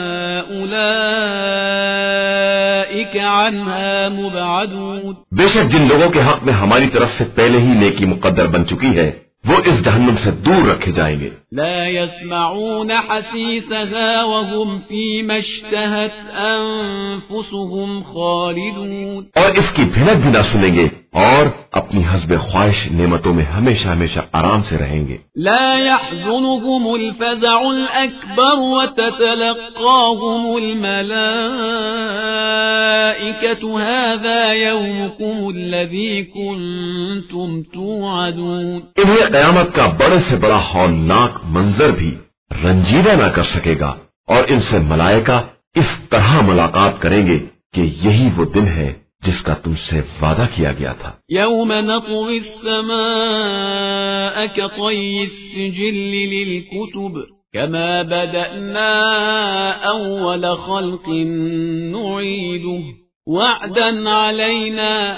اولئك عنها مبعدون. بے شک جن لوگوں کے حق میں ہماری طرف سے پہلے ہی نیکی مقدر بن چکی ہے وہ اس جہنم سے دور رکھے جائیں گے. لا يسمعون حسيسها وهم فيما اشتهت أنفسهم خالدون. اور اس کی بھنک بھی نہ سنیں گے اور اپنی حسب خواہش نعمتوں میں ہمیشہ ہمیشہ آرام سے رہیں گے. لا يحزنهم الفزع الأكبر وتتلقاهم الملائكة هذا يومكم الذي كنتم توعدون. انہیں قیامت کا بڑے سے بڑا ہولناک منظر بھی رنجیدہ نہ کر سکے گا اور ان سے ملائکہ اس طرح ملاقات کریں گے کہ یہی وہ دن ہے جس کا تم سے وعدہ کیا گیا تھا. يوم نطوي السماء كطي السجل للكتب كما بدأنا أول خلق نعيده وعدا علينا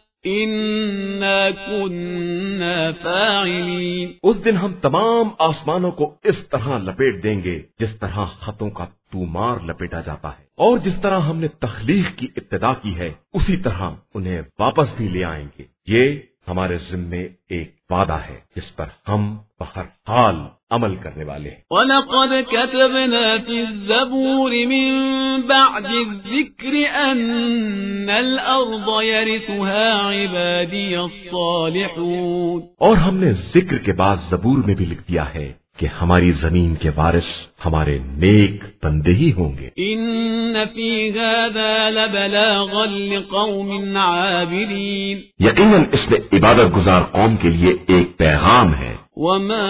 إنا كنا فاعلين. اس دن ہم تمام آسمانوں کو اس طرح لپیٹ دیں گے جس طرح خطوں کا تومار لپیٹا جاتا ہے، اور جس طرح ہم نے تخلیق کی ابتدا کی ہے اسی طرح انہیں واپس بھی لے آئیں گے. یہ ہمارے ذمے ایک وعدہ ہے جس پر ہم بہر حال عمل کرنے والے ہیں. وَلَقَدْ كَتَبْنَا فِي الزَّبُورِ مِن بَعْدِ الذِّكْرِ أَنَّ الْأَرْضَ يَرِثُهَا عِبَادِيَ الصَّالِحُونَ. اور ہم نے ذکر کے بعد زبور میں بھی لکھ دیا ہے کہ ہماری زمین کے وارث ہمارے نیک بندے ہی ہوں گے. ان فی ھذا لبلاغا لقوم عابدین. یقیناً اس میں عبادت گزار قوم کے لیے ایک پیغام ہے. وما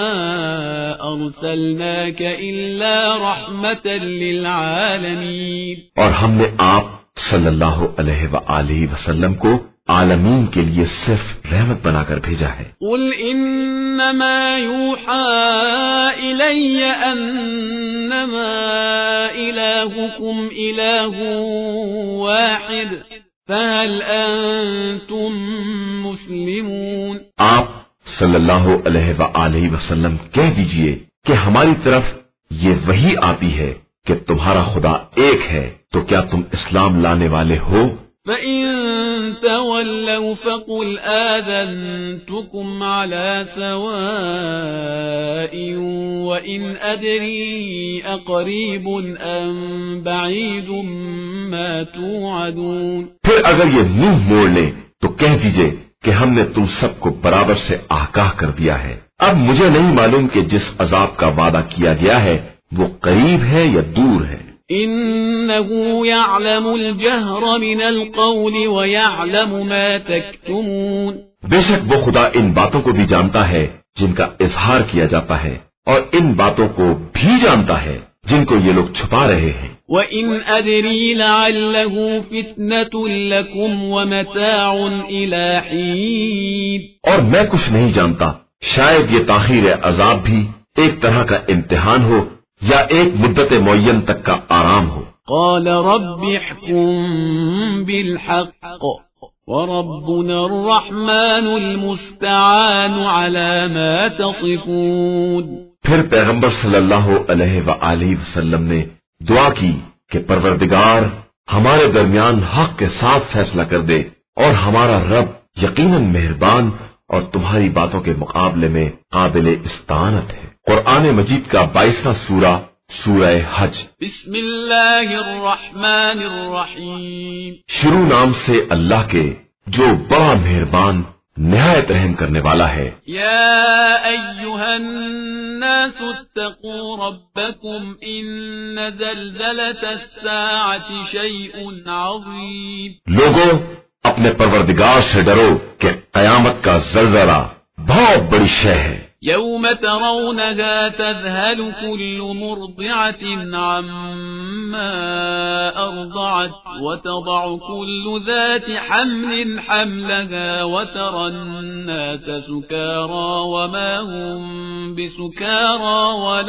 ارسلناک الا رحمتا للعالمین. اور ہم نے آپ صلی اللہ علیہ وآلہ وسلم کو عالمین کے لیے صرف رحمت بنا کر بھیجا ہے. قل انما یوحى الی انما الہکم الہ واحد فهل انتم مسلمون. آپ صلی اللہ علیہ وآلہ وسلم کہہ دیجئے کہ ہماری طرف یہ وحی آتی ہے کہ تمہارا خدا ایک ہے، تو کیا تم اسلام لانے والے ہو؟ فَإِن تَوَلَّوْا فَقُلْ آذَنْتُكُمْ عَلَى سَوَاءٍ وَإِنْ أَدْرِي أَقَرِيبٌ أَمْ بَعِيدٌ مَا تُوعَدُونَ. پھر اگر یہ منہ موڑ لیں تو کہہ دیجئے کہ ہم نے تم سب کو برابر سے آگاہ کر دیا ہے. اب مجھے نہیں معلوم کہ جس عذاب کا وعدہ کیا گیا ہے وہ قریب ہے یا دور ہے. إنه يعلم الجهر من القول ويعلم ما تكتمون. بے شک وہ خدا ان باتوں کو بھی جانتا ہے جن کا اظہار کیا جاتا ہے اور ان باتوں کو بھی جانتا ہے جن کو یہ لوگ چھپا رہے ہیں. وَإِنْ أَدْرِي لَعَلَّهُ فِتْنَةٌ لَكُمْ وَمَتَاعٌ إِلَى حِينٍ. اور میں کچھ نہیں جانتا، شاید یہ تاخیر عذاب بھی ایک طرح کا امتحان ہو یا ایک مدت معین تک کا آرام ہو. قال رب احكم بالحق وربنا الرحمن المستعان على ما تصفون. پھر پیغمبر صلی اللہ علیہ وآلہ وسلم نے دعا کی کہ پروردگار ہمارے درمیان حق کے ساتھ فیصلہ کر دے اور ہمارا رب یقیناً مہربان اور تمہاری باتوں کے مقابلے میں قابل استعانت ہے. قرآن مجید کا بائیسواں سورہ سورہ حج. بسم اللہ الرحمن الرحیم. شروع نام سے اللہ کے جو بڑا مہربان نہایت رحم کرنے والا ہے۔ یا ایھا الناس اتقوا ربکم ان زلزلۃ الساعۃ شیء عظیم۔ لوگوں اپنے پروردگار سے ڈرو کہ قیامت کا زلزلہ بہت بڑی شے ہے۔ یوم ترونها تذهل كل مرضعة عما أرضعت وتضع كل ذات حمل حملها وترى الناس سكارى وما هم بسكارى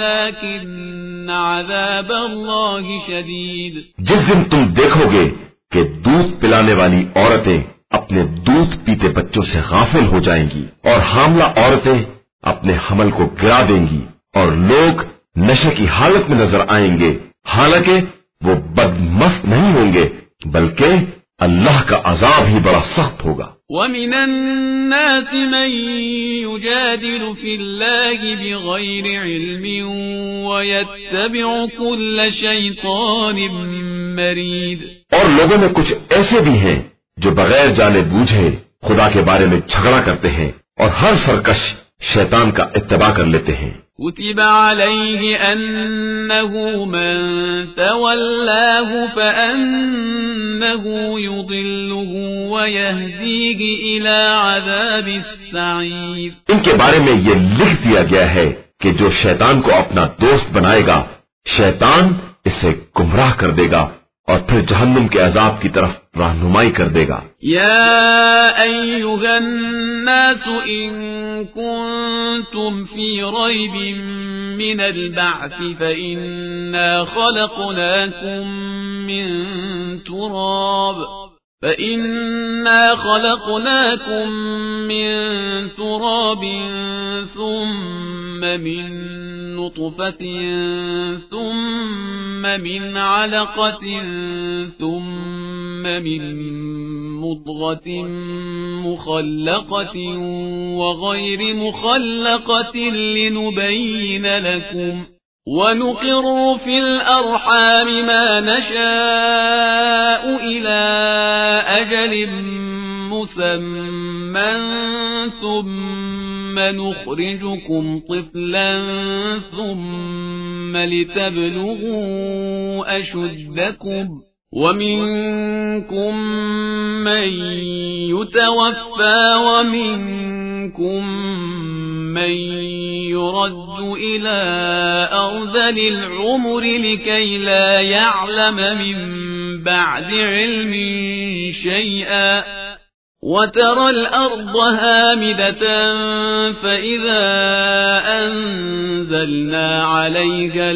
ولكن عذاب الله شديد۔ جس دن تم دیکھو گے کہ دودھ پلانے والی عورتیں اپنے دودھ پیتے بچوں سے غافل ہو جائیں گی اور حاملہ عورتیں اپنے حمل کو گرا دیں گی اور لوگ نشے کی حالت میں نظر آئیں گے، حالانکہ وہ بدمست نہیں ہوں گے بلکہ اللہ کا عذاب ہی بڑا سخت ہوگا۔ وَمِنَ النَّاسِ مَن يُجَادِلُ فِي اللَّهِ بِغَيْرِ عِلْمٍ وَيَتَّبِعُ كُلَّ شَيْطَانٍ مَرِيدٍ۔ اور لوگوں میں کچھ ایسے بھی ہیں جو بغیر جانے بوجھے خدا کے بارے میں جھگڑا کرتے ہیں اور ہر سرکش شیطان کا اتباع کر لیتے ہیں۔ كتب عليه أنه من تولاه فأنه يضله ويهديه إلى عذاب السعير۔ ان کے بارے میں یہ لکھ دیا گیا ہے کہ جو شیطان کو اپنا دوست بنائے گا شیطان اسے گمراہ کر دے گا اور پھر جہنم کے عذاب کی طرف رہنمائی کر دے گا۔ یا ایھا الناس ان کنتم فی ریب من البعث فإنا خلقناکم من تراب فإنا خلقناكم من تراب ثم من نطفة ثم من علقة ثم من مضغة مخلقة وغير مخلقة لنبين لكم ونقر في الأرحام ما نشاء إلى أجل مسمى ثم نخرجكم طفلا ثم لتبلغوا أشدكم ومنكم من يتوفى ومنكم من يرد إلى أرذل العمر لكي لا يعلم من بعد علم شيئا وترى الأرض هامدة فإذا أنزلنا عليها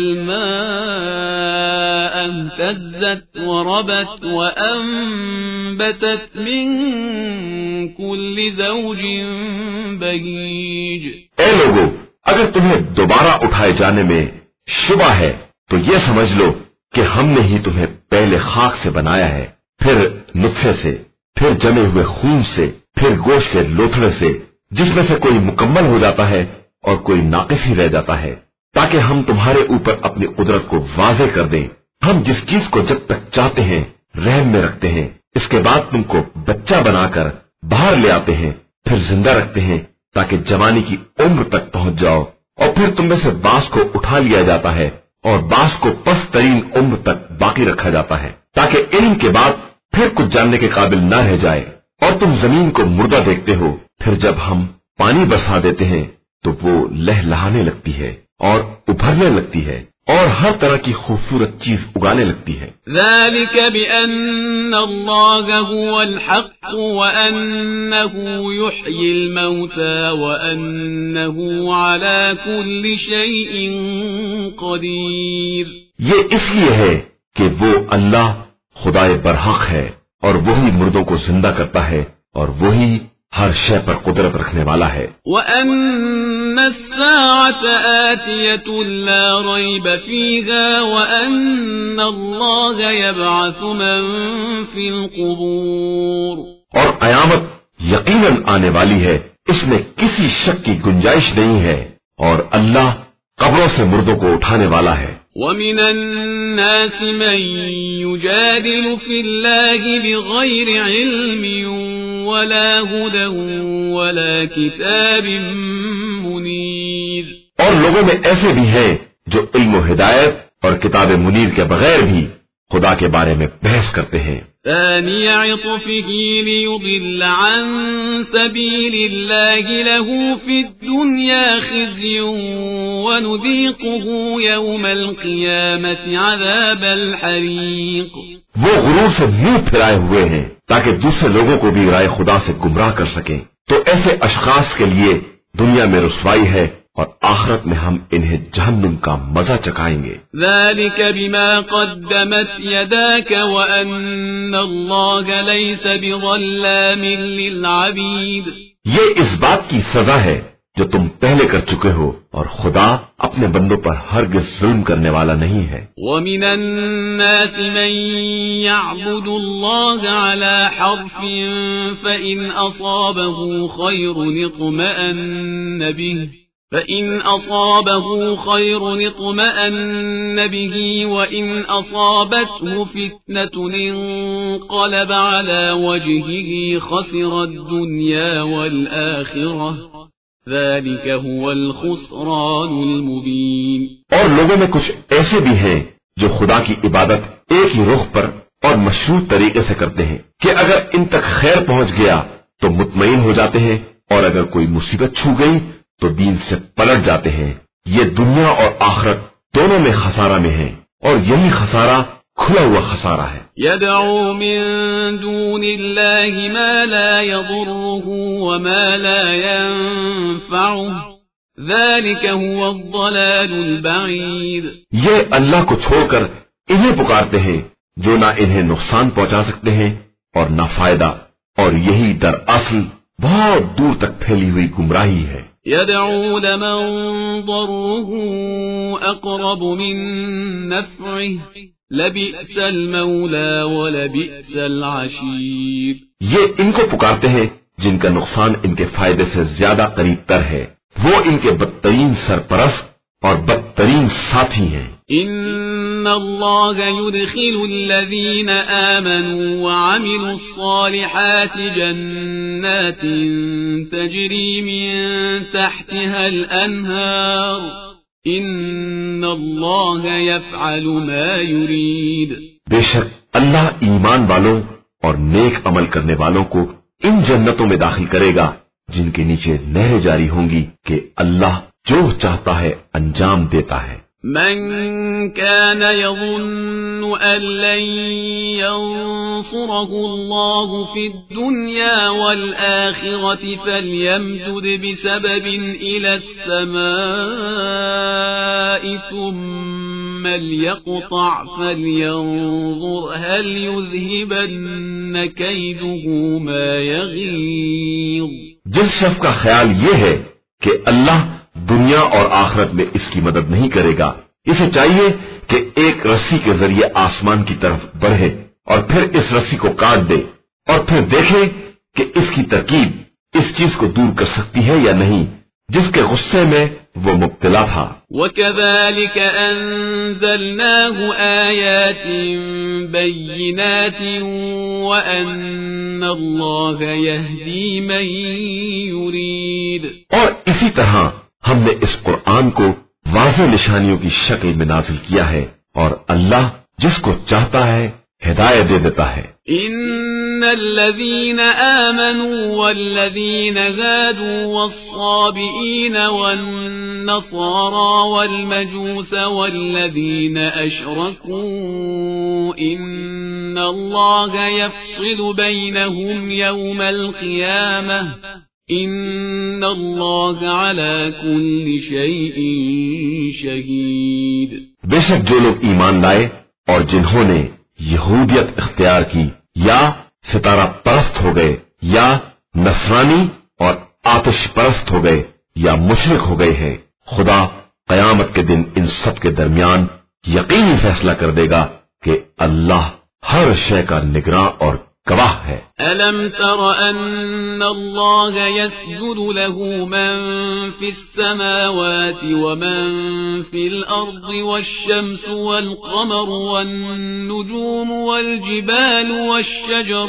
الماء اهتزت وربت وأنبتت من كل زوج بهيج۔ اے لوگو، اگر تمہیں دوبارہ اٹھائے جانے میں شبہ ہے تو یہ سمجھ لو کہ ہم نے ہی تمہیں پہلے خاک سے بنایا ہے، پھر نطفے سے، پھر جمے ہوئے خون سے، پھر گوشت کے لوتھڑے سے، جس میں سے کوئی مکمل ہو جاتا ہے اور کوئی ناقص ہی رہ جاتا ہے، تاکہ ہم تمہارے اوپر اپنی قدرت کو واضح کر دیں۔ ہم جس چیز کو جب تک چاہتے ہیں رحم میں رکھتے ہیں، اس کے بعد تم کو بچہ بنا کر باہر لے آتے ہیں، پھر زندہ رکھتے ہیں تاکہ جوانی کی عمر تک پہنچ جاؤ، اور پھر تم میں سے بعض کو اٹھا لیا جاتا ہے اور بعض کو پست ترین عمر تک باقی رکھا جاتا ہے، تاکہ علم کے بعد پھر کچھ جاننے کے قابل نہ رہ جائے۔ اور تم زمین کو مردہ دیکھتے ہو، پھر جب ہم پانی برسا دیتے ہیں تو وہ لہلہانے لگتی ہے اور ابھرنے لگتی ہے اور ہر طرح کی خوبصورت چیز اگانے لگتی ہے۔ ذلك بأن الله هو الحق وأنه يحيي الموتى وأنه على كل شيء قدير۔ یہ اس لیے ہے کہ وہ اللہ خدائے برحق ہے اور وہی مردوں کو زندہ کرتا ہے اور وہی ہر شے پر قدرت رکھنے والا ہے۔ وَأَنَّ السَّاعَةَ آتِيَةٌ لَا رَيْبَ فِيهَا وَأَنَّ اللَّهَ يَبْعَثُ مَن فِي الْقُبُورِ۔ اور قیامت یقیناً آنے والی ہے، اس میں کسی شک کی گنجائش نہیں ہے، اور اللہ قبروں سے مردوں کو اٹھانے والا ہے۔ وَمِنَ النَّاسِ مَن يُجَادِلُ فِي اللَّهِ بِغَيْرِ عِلْمٍ ولا هدى ولا كتاب منير. اور لوگوں میں ایسے بھی ہیں جو علم و ہدایت اور کتاب منیر کے بغیر بھی خدا کے بارے میں بحث کرتے ہیں. ثاني عطفه ليضل عن سبيل الله له في الدنيا خزي ونذيقه يوم القيامة عذاب الحريق. وہ غرور سے منہ پھرائے ہوئے ہیں تاکہ دوسرے لوگوں کو بھی رائے خدا سے گمراہ کر سکیں. تو ایسے اشخاص کے لیے دنیا میں رسوائی ہے اور آخرت میں ہم انہیں جہنم کا مزہ چکھائیں گے. ذلك بما قدمت يداك وأن الله ليس بظلام للعبيد. یہ اس بات کی سزا ہے جو تم پہلے کر چکے ہو اور خدا اپنے بندوں پر ہرگز ظلم کرنے والا نہیں ہے. ومن الناس من يعبد الله على حرف فإن أصابه خير اطمأن به فإن أصابه خير اطمأن به وإن أصابته فتنة انقلب على وجهه خسر الدنيا والآخرة ذلك هو الخسران المبين. اور لوگوں میں کچھ ایسے بھی ہیں جو خدا کی عبادت ایک ہی رخ پر اور مشروط طریقے سے کرتے ہیں کہ اگر ان تک خیر پہنچ گیا تو مطمئن ہو جاتے ہیں اور اگر کوئی مصیبت چھو گئی تو دین سے پلٹ جاتے ہیں. یہ دنیا اور آخرت دونوں میں خسارہ میں ہیں اور یہی خسارہ کھلا ہوا خسارہ ہے. يدعو من دون الله ما لا يضره وما لا ينفعه ذلك هو الضلال البعيد. یہ اللہ کو چھوڑ کر انہیں پکارتے ہیں جو نہ انہیں نقصان پہنچا سکتے ہیں اور نہ فائدہ، اور یہی در اصل بہت دور تک پھیلی ہوئی گمراہی ہے. يدعو لمن ضره أقرب من نفعه لبئس المولى ولبئس العشير. یہ ان کو پکارتے ہیں جن کا نقصان ان کے فائدے سے زیادہ قریب تر ہے، وہ ان کے بدترین سرپرست اور بدترین ساتھی ہیں. ان اللہ يدخل الذین آمنوا وعملوا الصالحات جنات تجری من تحتها الانہار ان اللہ يفعل ما يريد. بے شک اللہ ایمان والوں اور نیک عمل کرنے والوں کو ان جنتوں میں داخل کرے گا جن کے نیچے نہریں جاری ہوں گی کہ اللہ جو چاہتا ہے انجام دیتا ہے. من كان يظن أن لن ينصره الله في الدنيا والآخرة فليمدد بسبب إلى السماء ثم ليقطع فلينظر هل يذهبن كيده ما يغيظ. جس شخص کا خیال یہ ہے کہ اللہ دنیا اور آخرت میں اس کی مدد نہیں کرے گا، اسے چاہیے کہ ایک رسی کے ذریعے آسمان کی طرف بڑھے اور پھر اس رسی کو کاٹ دے اور پھر دیکھے کہ اس کی ترکیب اس چیز کو دور کر سکتی ہے یا نہیں جس کے غصے میں وہ مبتلا تھا. وَكَذَلِكَ أَنزَلْنَاهُ آيَاتٍ بَيِّنَاتٍ وَأَنَّ اللَّهَ يَهْدِي مَن يُرِيدُ. اور اسی طرح ہم نے اس قرآن کو واضح نشانیوں کی شکل میں نازل کیا ہے اور اللہ جس کو چاہتا ہے ہدایت دے دیتا ہے. ان الذين آمنوا والذين هادوا والصابئين والنصارى والمجوس والذين أشركوا إن الله يفصل بينهم يوم القيامة ان اللہ علی کل شیء شہید. بے شک جو لوگ ایمان لائے اور جنہوں نے یہودیت اختیار کی یا ستارہ پرست ہو گئے یا نصرانی اور آتش پرست ہو گئے یا مشرک ہو گئے ہیں، خدا قیامت کے دن ان سب کے درمیان یقینی فیصلہ کر دے گا کہ اللہ ہر شے کا نگراں اور گواہ ہے۔ ألم تر أن الله يسجد له من في السماوات ومن في الأرض والشمس والقمر والنجوم والجبال والشجر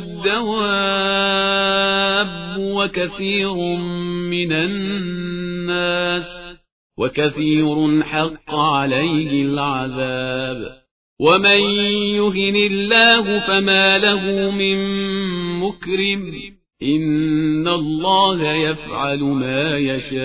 والدواب وكثير من الناس وكثير حق عليه العذاب ومن يهن الله فما له من مكرم إن الله يفعل ما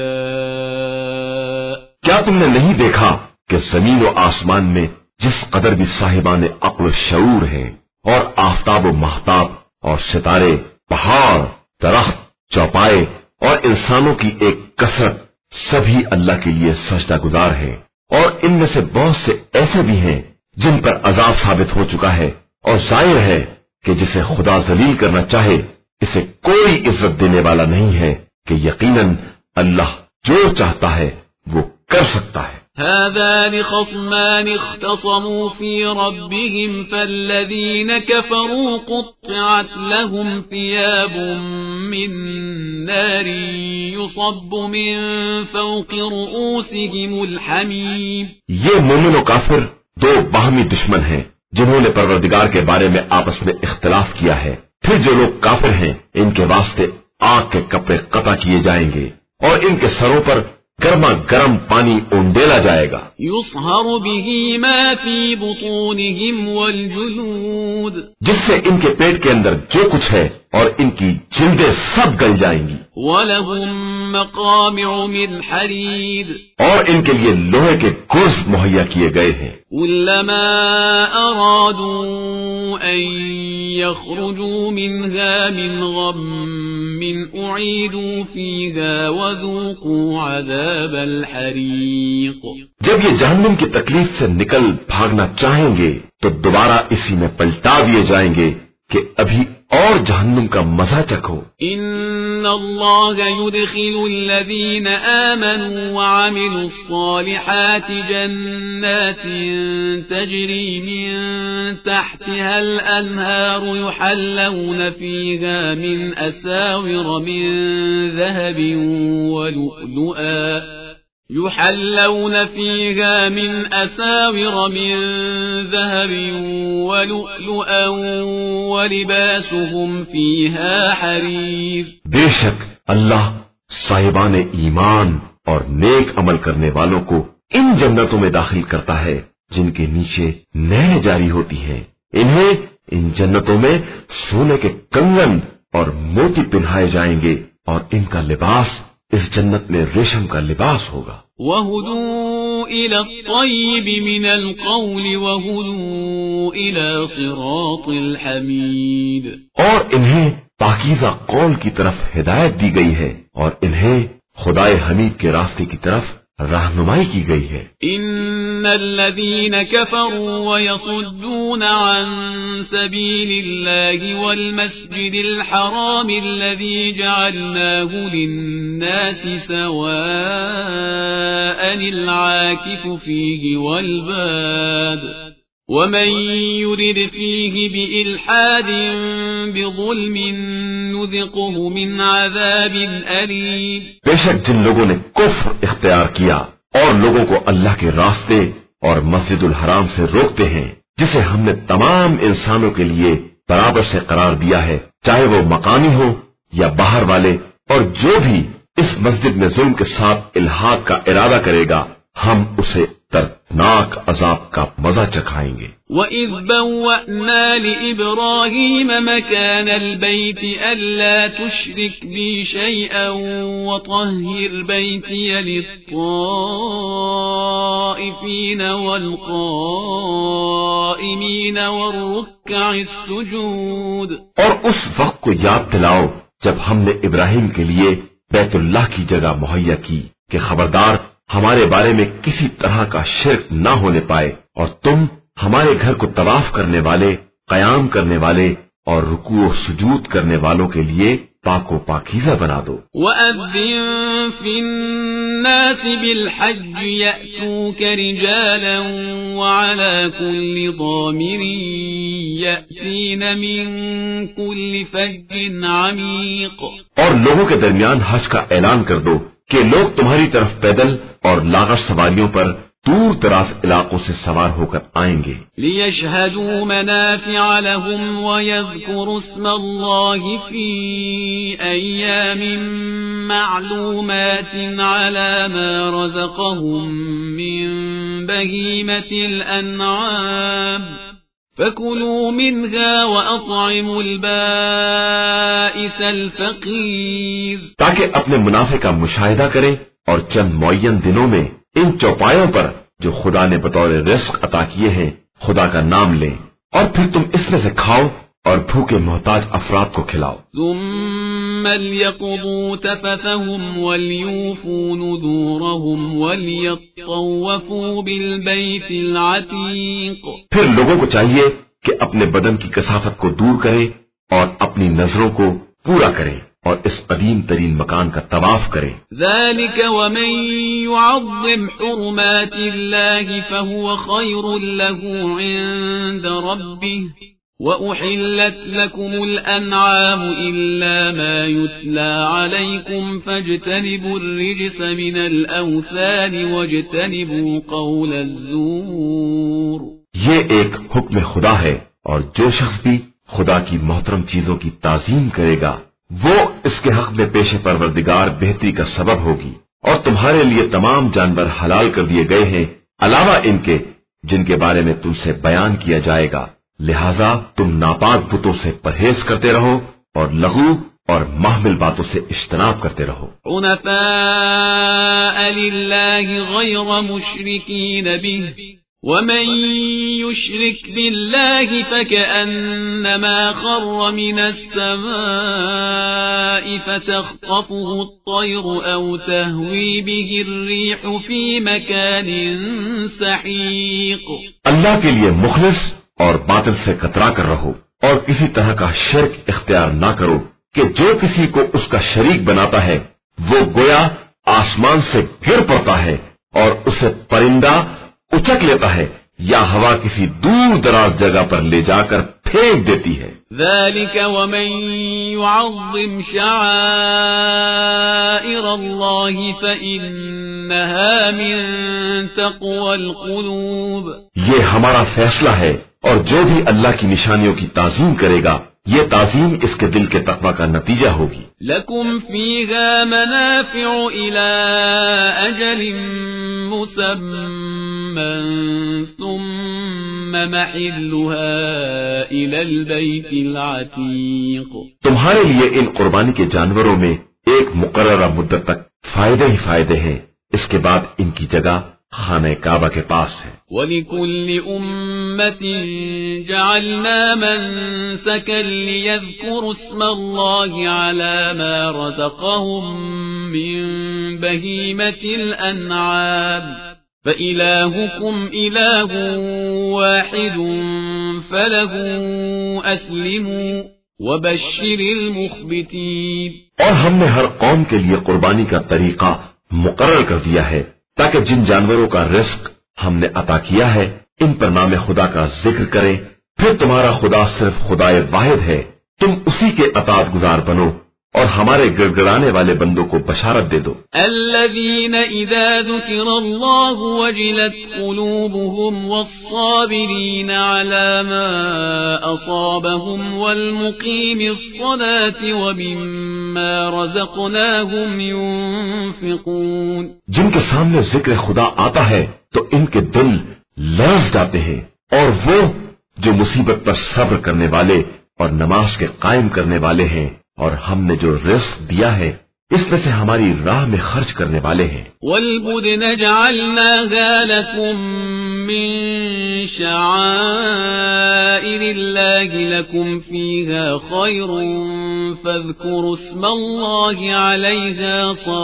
يشاء۔ کیا تم نے نہیں دیکھا کہ زمین و آسمان میں جس قدر بھی صاحبان عقل و شعور ہیں اور آفتاب و مہتاب اور ستارے، پہاڑ، درخت، چوپائے اور انسانوں کی ایک کثرت سبھی اللہ کے لیے سجدہ گزار ہیں، اور ان میں سے بہت سے ایسے بھی ہیں جن پر عذاب ثابت ہو چکا ہے، اور ظاہر ہے کہ جسے خدا ذلیل کرنا چاہے اسے کوئی عزت دینے والا نہیں ہے کہ یقیناً اللہ جو چاہتا ہے وہ کر سکتا ہے۔ هذان خصمان اختصموا في ربهم فالذين كفروا قطعت لهم ثياب من نار يصب من فوق رؤوسهم الحميم۔ یہ مومن و کافر دو باہمی دشمن ہیں جنہوں نے پروردگار کے بارے میں آپس میں اختلاف کیا ہے، پھر جو لوگ کافر ہیں ان کے واسطے آگ کے کپڑے قطع کیے جائیں گے اور ان کے سروں پر گرما گرم پانی اونڈیلا جائے گا۔ يصهر به ما في بطونهم والجلود، جس سے ان کے پیٹ کے اندر جو کچھ ہے اور ان کی جلدیں سب گل جائیں گی۔ ولهم مقامع من حديد، اور ان کے لیے لوہے کے گرز مہیا کیے گئے ہیں۔ كلما أرادوا أن يخرجوا منها من غم أعيدوا فيها وذوقوا عذاب الحريق۔ جب یہ جہنم کی تکلیف سے نکل بھاگنا چاہیں گے تو دوبارہ اسی میں پلٹا دیے جائیں گے کہ ابھی اور جہنم کا مزہ چکھو۔ ان اللہ يدخل الذین آمنوا وعملوا الصالحات جنات تجری من تحتها الانہار يحلون فيها من اساور من ذهب ولؤلؤا يحلون فيها من أساور من ذهب ولؤلؤا ولباسهم فيها حرير۔ بے شک اللہ صاحبان ایمان اور نیک عمل کرنے والوں کو ان جنتوں میں داخل کرتا ہے جن کے نیچے نہریں جاری ہوتی ہیں، انہیں ان جنتوں میں سونے کے کنگن اور موتی پہنائے جائیں گے اور ان کا لباس اس جنت میں ریشم کا لباس ہوگا۔ وَهُدُوا إِلَى الطَّيِّبِ مِنَ الْقَوْلِ وَهُدُوا إِلَى صِرَاطِ الْحَمِيدِ، اور انہیں پاکیزہ قول کی طرف ہدایت دی گئی ہے اور انہیں خدائے حمید کے راستے کی طرف رہنمائی کی گئی ہے۔ ان الذين كفروا ويصدون عن سبيل الله والمسجد الحرام الذي جعلناه للناس سواء العاكف فيه والباد ومن يرد فيه بإلحاد بظلم نذقه من عذاب أليم۔ بے شک جن لوگوں نے کفر اختیار کیا اور لوگوں کو اللہ کے راستے اور مسجد الحرام سے روکتے ہیں جسے ہم نے تمام انسانوں کے لیے برابر سے قرار دیا ہے، چاہے وہ مقامی ہو یا باہر والے، اور جو بھی اس مسجد میں ظلم کے ساتھ الحاق کا ارادہ کرے گا ہم اسے دردناک عذاب کا مزہ چکھائیں گے۔ وَإِذْ بَوَّأْنَا لِإِبْرَاهِيمَ مَكَانَ الْبَيْتِ أَلَّا تُشْرِكْ بِي شَيْئًا وَطَهِّرْ بَيْتِيَ لِلطَّائِفِينَ وَالْقَائِمِينَ وَالرُّكَّعِ السُّجُودِ۔ اور اس وقت کو یاد دلاؤ جب ہم نے ابراہیم کے لیے بیت اللہ کی جگہ مہیا کی کہ خبردار ہمارے بارے میں کسی طرح کا شرک نہ ہونے پائے، اور تم ہمارے گھر کو طواف کرنے والے، قیام کرنے والے اور رکوع و سجود کرنے والوں کے لیے पाको पाकीज़ा बना दो। وَأَذِّن فِي النَّاسِ بِالْحَجِّ يَأْتُوكَ رِجَالًا وَعَلَى كُلِّ ضَامِرٍ يَأْتِينَ مِن كُلِّ فَجٍّ عَمِيقٍ، اور لوگوں کے درمیان حج کا اعلان کر دو کہ لوگ تمہاری طرف پیدل اور لاغر سواریوں پر دور دراز علاقوں سے سوار ہو کر آئیں گے۔ لِيَشْهَدُوا مَنَافِعَ لَهُمْ وَيَذْكُرُوا اسْمَ اللَّهِ فِي أَيَّامٍ مَّعْلُومَاتٍ عَلَى مَا رَزَقَهُم مِّن بَهِيمَةِ الْأَنْعَامِ فَكُلُوا مِنْهَا وَأَطْعِمُوا الْبَائِسَ الْفَقِيرَ، تاکہ اپنے منافع کا مشاہدہ کریں اور چند معین دنوں میں ان چوپایوں پر جو خدا نے بطور رزق عطا کیے ہیں خدا کا نام لیں، اور پھر تم اس میں سے کھاؤ اور بھوکے محتاج افراد کو کھلاؤ۔ ثم ليقضوا تفثهم وليوفوا نذورهم وليطوفوا بالبيت العتيق، پھر لوگوں کو چاہیے کہ اپنے بدن کی کثافت کو دور کریں اور اپنی نظروں کو پورا کریں اور اس قدیم ترین مکان کا طواف کریں۔ ذلك ومن يعظم حرمات الله فهو خير له عند ربه وأحلت لكم الأنعام إلا ما يتلى عليكم فاجتنبوا الرجس من الأوثان واجتنبوا قول الزور۔ یہ ایک حکم خدا ہے، اور جو شخص بھی خدا کی محترم چیزوں کی تعظیم کرے گا وہ اس کے حق میں پیش پروردگار بہتری کا سبب ہوگی، اور تمہارے لیے تمام جانور حلال کر دیے گئے ہیں علاوہ ان کے جن کے بارے میں تم سے بیان کیا جائے گا، لہذا تم ناپاک بتوں سے پرہیز کرتے رہو اور لغو اور محمل باتوں سے اجتناب کرتے رہو۔ حنفاء للہ غیر مشرکین به ومن يشرك بالله فكأنما خر من السماء فتخطفه الطير أو تهوي به الريح في مكان سحيق۔ اللہ کے لیے مخلص اور باطل سے کترا کر رہو، اور کسی طرح کا شرک اختیار نہ کرو کہ جو کسی کو اس کا شریک بناتا ہے وہ گویا آسمان سے گر پڑتا ہے اور اسے پرندہ اچک لیتا ہے یا ہوا کسی دور دراز جگہ پر لے جا کر پھینک دیتی ہے۔ ذلك ومن يعظم شعائر الله فإنها من تقوى القلوب۔ یہ ہمارا فیصلہ ہے، اور جو بھی اللہ کی نشانیوں کی تعظیم کرے گا یہ تعظیم اس کے دل کے تقوی کا نتیجہ ہوگی۔ لکم فیہا منافع الى اجل مسمى ثم محلها الى البیت العتیق۔ تمہارے لیے ان قربانی کے جانوروں میں ایک مقررہ مدت تک فائدے ہی فائدے ہیں، اس کے بعد ان کی جگہ خانہ کعبہ کے پاس ہے۔ وَلِكُلِّ أُمَّةٍ جَعَلْنَا مَنسَكًا لِيَذْكُرُوا اسْمَ اللَّهِ عَلَى مَا رَزَقَهُم مِّن بَهِيمَةِ الْأَنْعَامِ فَإِلَٰهُكُمْ إِلَٰهٌ وَاحِدٌ فَلَهُ أَسْلِمُوا وَبَشِّرِ الْمُخْبِتِينَ۔ اور ہم نے ہر قوم کے لیے قربانی کا طریقہ مقرر کر دیا ہے تاکہ جن جانوروں کا رزق ہم نے عطا کیا ہے ان پر نام خدا کا ذکر کریں، پھر تمہارا خدا صرف خدا واحد ہے، تم اسی کے اطاعت گزار بنو اور ہمارے گڑگڑانے والے بندوں کو بشارت دے دو۔ الذين إذا ذكر الله وجلت قلوبهم والصابرين على ما أصابهم والمقيم الصلاة ومما رزقناهم ينفقون۔ جن کے سامنے ذکر خدا آتا ہے تو ان کے دل لرز جاتے ہیں، اور وہ جو مصیبت پر صبر کرنے والے اور نماز کے قائم کرنے والے ہیں اور ہم نے جو رزق دیا ہے اس میں سے ہماری راہ میں خرچ کرنے والے ہیں۔ وَالْبُدْنَ جَعَلْنَاهَا لَكُم مِّن شَعَائِرِ اللَّهِ لَكُمْ فِيهَا خَيْرٌ فَاذْكُرُوا اسْمَ اللَّهِ عَلَيْهَا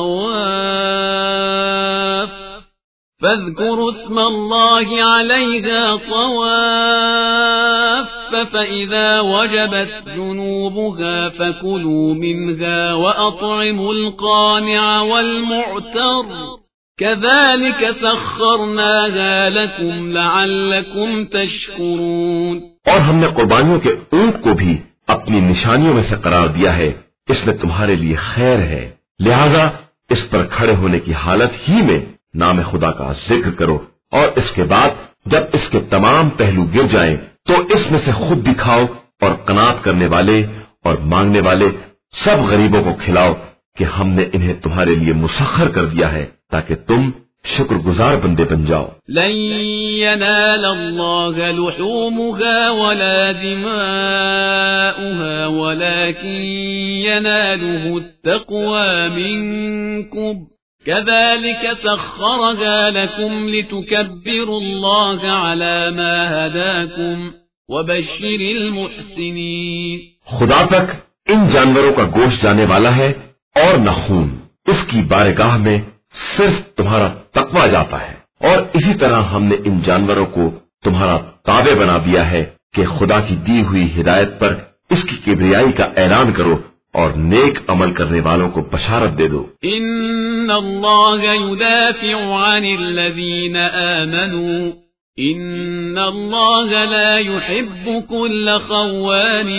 صَوَافَّ فاذكروا اسم الله عليها صواف فإذا وجبت جنوبها فكلوا منها وأطعموا القانع والمعتر كذلك سخرناها لكم لعلكم تشكرون. اور ہم نے قربانیوں کے اونٹ کو بھی اپنی نشانیوں میں سے قرار دیا ہے، اس میں تمہارے لیے خیر ہے، لہذا اس پر کھڑے ہونے کی حالت ہی میں نام خدا کا ذکر کرو، اور اس کے بعد جب اس کے تمام پہلو گر جائیں تو اس میں سے خود بھی کھاؤ، اور قناعت کرنے والے اور مانگنے والے سب غریبوں کو کھلاؤ کہ ہم نے انہیں تمہارے لیے مسخر کر دیا ہے تاکہ تم شکر گزار بندے بن جاؤ. لن ينال الله لحومها ولا دماؤها ولكن يناله التقوى منكم كذلك سخرها لكم لتكبروا الله على ما هداكم وبشر المحسنين. خدا تک ان جانوروں کا گوشت جانے والا ہے اور نہ خون، اس کی بارگاہ میں صرف تمہارا تقویٰ جاتا ہے، اور اسی طرح ہم نے ان جانوروں کو تمہارا تابع بنا دیا ہے کہ خدا کی دی ہوئی ہدایت پر اس کی کبریائی کا اعلان کرو اور نیک عمل کرنے والوں کو بشارت دے دو. ان اللہ يدافع عن الذین آمنوا ان اللہ لا يحب كل خوان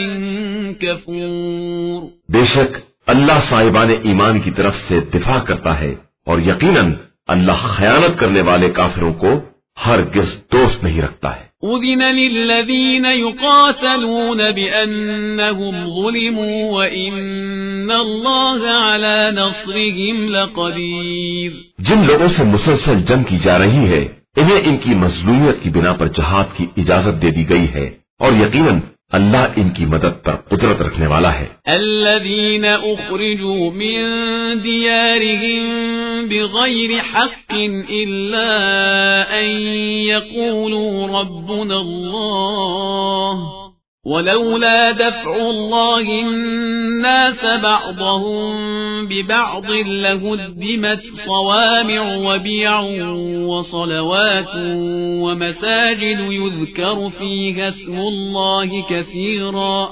کفور. بے شک اللہ صاحبان ایمان کی طرف سے دفاع کرتا ہے، اور یقیناً اللہ خیانت کرنے والے کافروں کو ہرگز دوست نہیں رکھتا ہے. اذن للذین یقاتلون بأنهم ظلموا وإن اللہ علی نصرهم لقدیر. جن لوگوں سے مسلسل جنگ کی جا رہی ہے انہیں ان کی مظلومیت کی بنا پر جہاد کی اجازت دے دی گئی ہے، اور یقیناً اللہ ان کی مدد پر قدرت رکھنے والا ہے. الذين اخرجوا من ديارهم بغير حق الا ان يقولوا ربنا الله ولولا دفع الله الناس بعضهم ببعض لهدمت صوامع وبيع وصلوات ومساجد يذكر فيها اسم الله كثيرا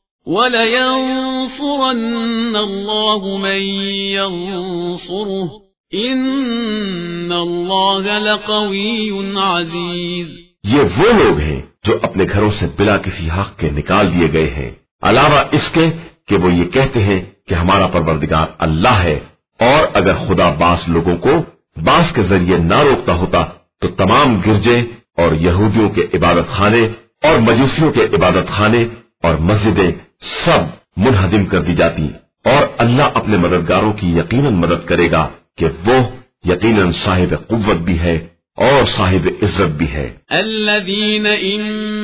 ولينصرن الله من ينصره إن الله لقوي عزيز. یہ وہ لوگ ہیں جو اپنے گھروں سے بلا کسی حق کے نکال دیے گئے ہیں، علاوہ اس کے کہ وہ یہ کہتے ہیں کہ ہمارا پروردگار اللہ ہے، اور اگر خدا بعض لوگوں کو بعض کے ذریعے نہ روکتا ہوتا تو تمام گرجے اور یہودیوں کے عبادت خانے اور مجوسیوں کے عبادت خانے اور مسجدیں سب منہدم کر دی جاتی، اور اللہ اپنے مددگاروں کی یقیناً مدد کرے گا کہ وہ یقیناً صاحب قوت بھی ہے اور صاحب عزت بھی ہے. الذين إن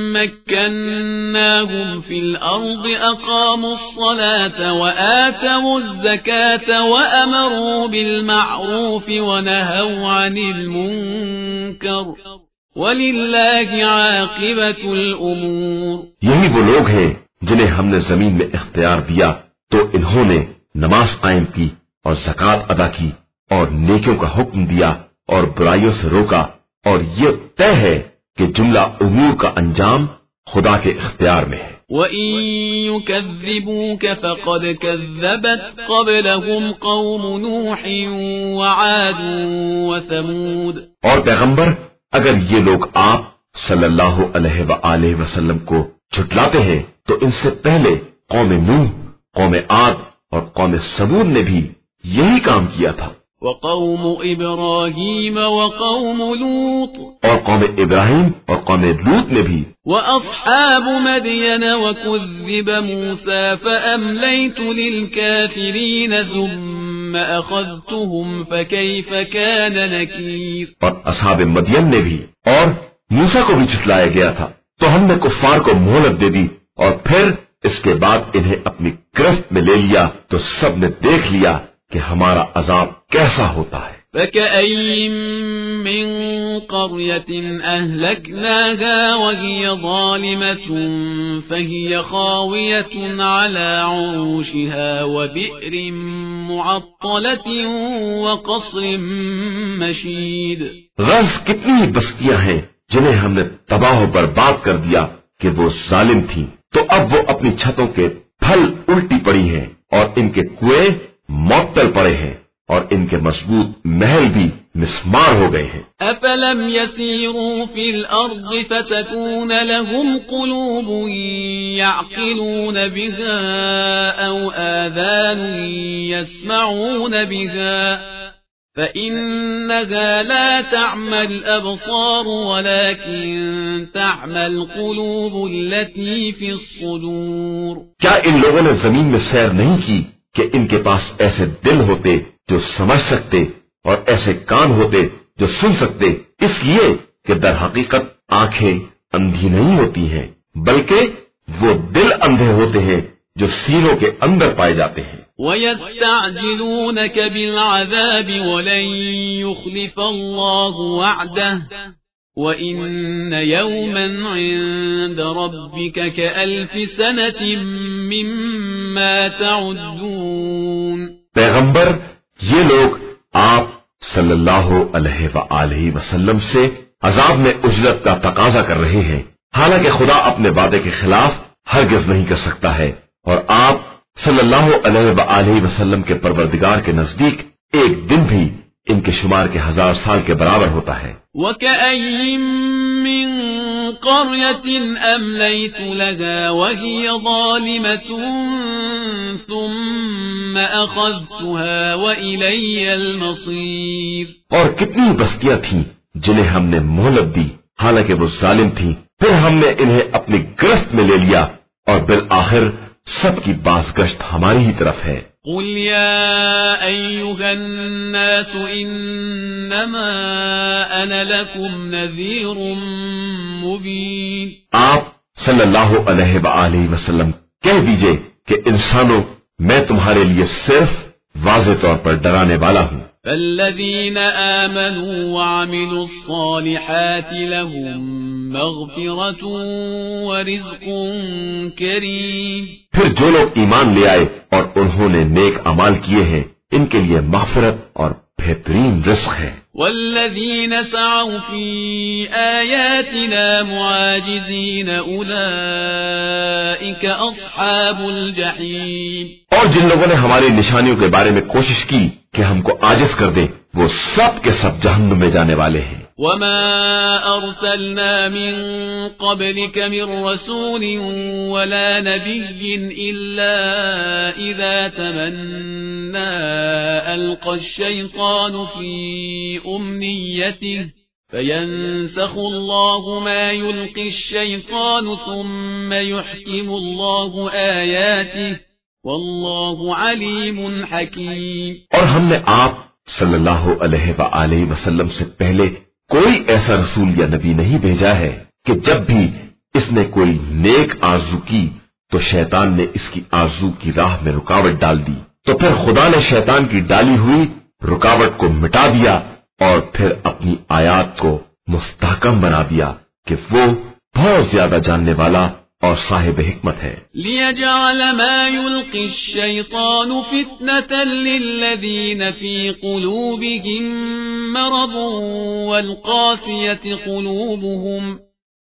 مكناهم في الأرض أقاموا الصلاة وآتوا الزكاة وأمروا بالمعروف ونهوا عن المنكر ولله عاقبة الأمور. یہی وہ لوگ ہیں جنہیں ہم نے زمین میں اختیار دیا تو انہوں نے نماز قائم کی اور زکوٰۃ ادا کی اور نیکیوں کا حکم دیا اور برائیوں سے روکا، اور یہ طے ہے کہ جملہ امور کا انجام خدا کے اختیار میں ہے. وَإِن يُكَذِّبُوكَ فَقَدْ كَذَّبَتْ قَبْلَهُمْ قَوْمُ نُوحٍ وَعَادٌ وَثَمُودَ. اور پیغمبر اگر یہ لوگ آپ صلی اللہ علیہ وآلہ وسلم کو جھٹلاتے ہیں تو ان سے پہلے قوم نوح، قوم عاد اور قوم ثمود نے بھی یہی کام کیا تھا. وقوم ابراہیم وقوم لوط اور قوم ابراہیم اور قوم لوط نے بھی. واصحاب مدین وکذب موسیٰ فاملیت للکافرین ثم اخذتهم فکیف کان نکیر. اور اصحاب مدین نے بھی اور موسیٰ کو بھی جھٹلایا گیا تھا تو ہم نے کفار کو مہلت دے دی اور پھر اس کے بعد انہیں اپنی گرفت میں لے لیا تو سب نے دیکھ لیا کہ ہمارا عذاب کیسا ہوتا ہے. فَكَأَيٍّ مِّن قَرْيَةٍ أَهْلَكْنَاهَا وَهِيَ ظَالِمَةٌ فَهِيَ خَاوِيَةٌ عَلَى عُرُوشِهَا وَبِئْرٍ مُّعَطَّلَةٍ وَقَصْرٍ مَّشِيدٍ. غرض کتنی بستیاں ہیں جنہیں ہم نے تباہ و برباد کر دیا، کہ وہ ظالم تھی تو اب وہ اپنی چھتوں کے پھل الٹی پڑی ہیں اور ان کے کنویں معطل پڑے ہیں اور ان کے مضبوط محل بھی مسمار ہو گئے ہیں۔ افلم يسيروا في الارض فتكون لهم قلوب يعقلون بها او آذان يسمعون بها فإنها لا تعمى الأبصار ولكن تعمى القلوب التي في الصدور۔ کیا ان لوگوں نے زمین میں سیر نہیں کی کہ ان کے پاس ایسے دل ہوتے جو سمجھ سکتے اور ایسے کان ہوتے جو سن سکتے، اس لیے کہ در حقیقت آنکھیں اندھی نہیں ہوتی ہیں بلکہ وہ دل اندھے ہوتے ہیں جو سینوں کے اندر پائے جاتے ہیں۔ وَيَسْتَعْجِلُونَكَ بِالْعَذَابِ وَلَن يُخْلِفَ اللَّهُ وَعْدَهُ وَإِنَّ يَوْمًا عِندَ رَبِّكَ كَأَلْفِ سَنَةٍ مِّمَّا تَعُدُّونَ۔ پیغمبر، یہ لوگ آپ صلی اللہ علیہ وآلہ وسلم سے عذاب میں اجرت کا تقاضا کر رہے ہیں، حالانکہ خدا اپنے وعدے کے خلاف ہرگز نہیں کر سکتا ہے، اور آپ صلی اللہ علیہ وآلہ وسلم کے پروردگار کے نزدیک ایک دن بھی ان کے شمار کے ہزار سال کے برابر ہوتا ہے۔ وَكَأَيٍّ مِّن قَرْيَةٍ أَمْلَيْتُ لَهَا وَهِيَ ظَالِمَةٌ ثُمَّ أَخَذْتُهَا وَإِلَيَّ الْمَصِيرُ۔ اور کتنی بستیاں تھیں جنہیں ہم نے مہلت دی حالانکہ وہ ظالم تھیں، پھر ہم نے انہیں اپنی گرفت میں لے لیا اور بالآخر سب کی بازگشت ہماری ہی طرف ہے۔ قل يا أيها الناس إنما أنا لكم نذير مبين۔ آپ صلی اللہ علیہ وآلہ وسلم کہہ دیجئے کہ انسانوں، میں تمہارے لیے صرف واضح طور پر ڈرانے والا ہوں۔ فالذين آمنوا وعملوا الصالحات لهم مغفرة ورزق كريم۔ پھر جو لوگ ایمان لے آئے اور انہوں نے نیک اعمال کیے ہیں، ان کے لیے مغفرت اور بہترین رزق ہے۔ والذين سعوا في آياتنا معاجزين أولئك أصحاب الجحيم۔ اور جن لوگوں نے ہماری نشانیوں کے بارے میں کوشش کی کہ ہم کو عاجز کر دیں، وہ سب کے سب جہنم میں جانے والے ہیں۔ وما أرسلنا من قبلك من رسول ولا نبي إلا إذا تمنى ألقى الشيطان في أمنيته فينسخ الله ما يلقي الشيطان ثم يحكم الله آياته والله عليم حكيم۔ اور ہم نے آپ صلی اللہ علیہ وآلہ وسلم سے پہلے کوئی ایسا رسول یا نبی نہیں بھیجا ہے کہ جب بھی اس نے کوئی نیک آرزو کی تو شیطان نے اس کی آرزو کی راہ میں رکاوٹ ڈال دی، تو پھر خدا نے شیطان کی ڈالی ہوئی رکاوٹ کو مٹا دیا اور پھر اپنی آیات کو مستحکم بنا دیا کہ وہ بہت زیادہ جاننے والا اور صاحب حکمت ہے۔ لِيَجْعَلَ مَا يُلْقِي الشَّيْطَانُ فِتْنَةً لِلَّذِينَ فِي قُلُوبِهِم مَّرَضٌ وَالْقَاسِيَةِ قُلُوبُهُمْ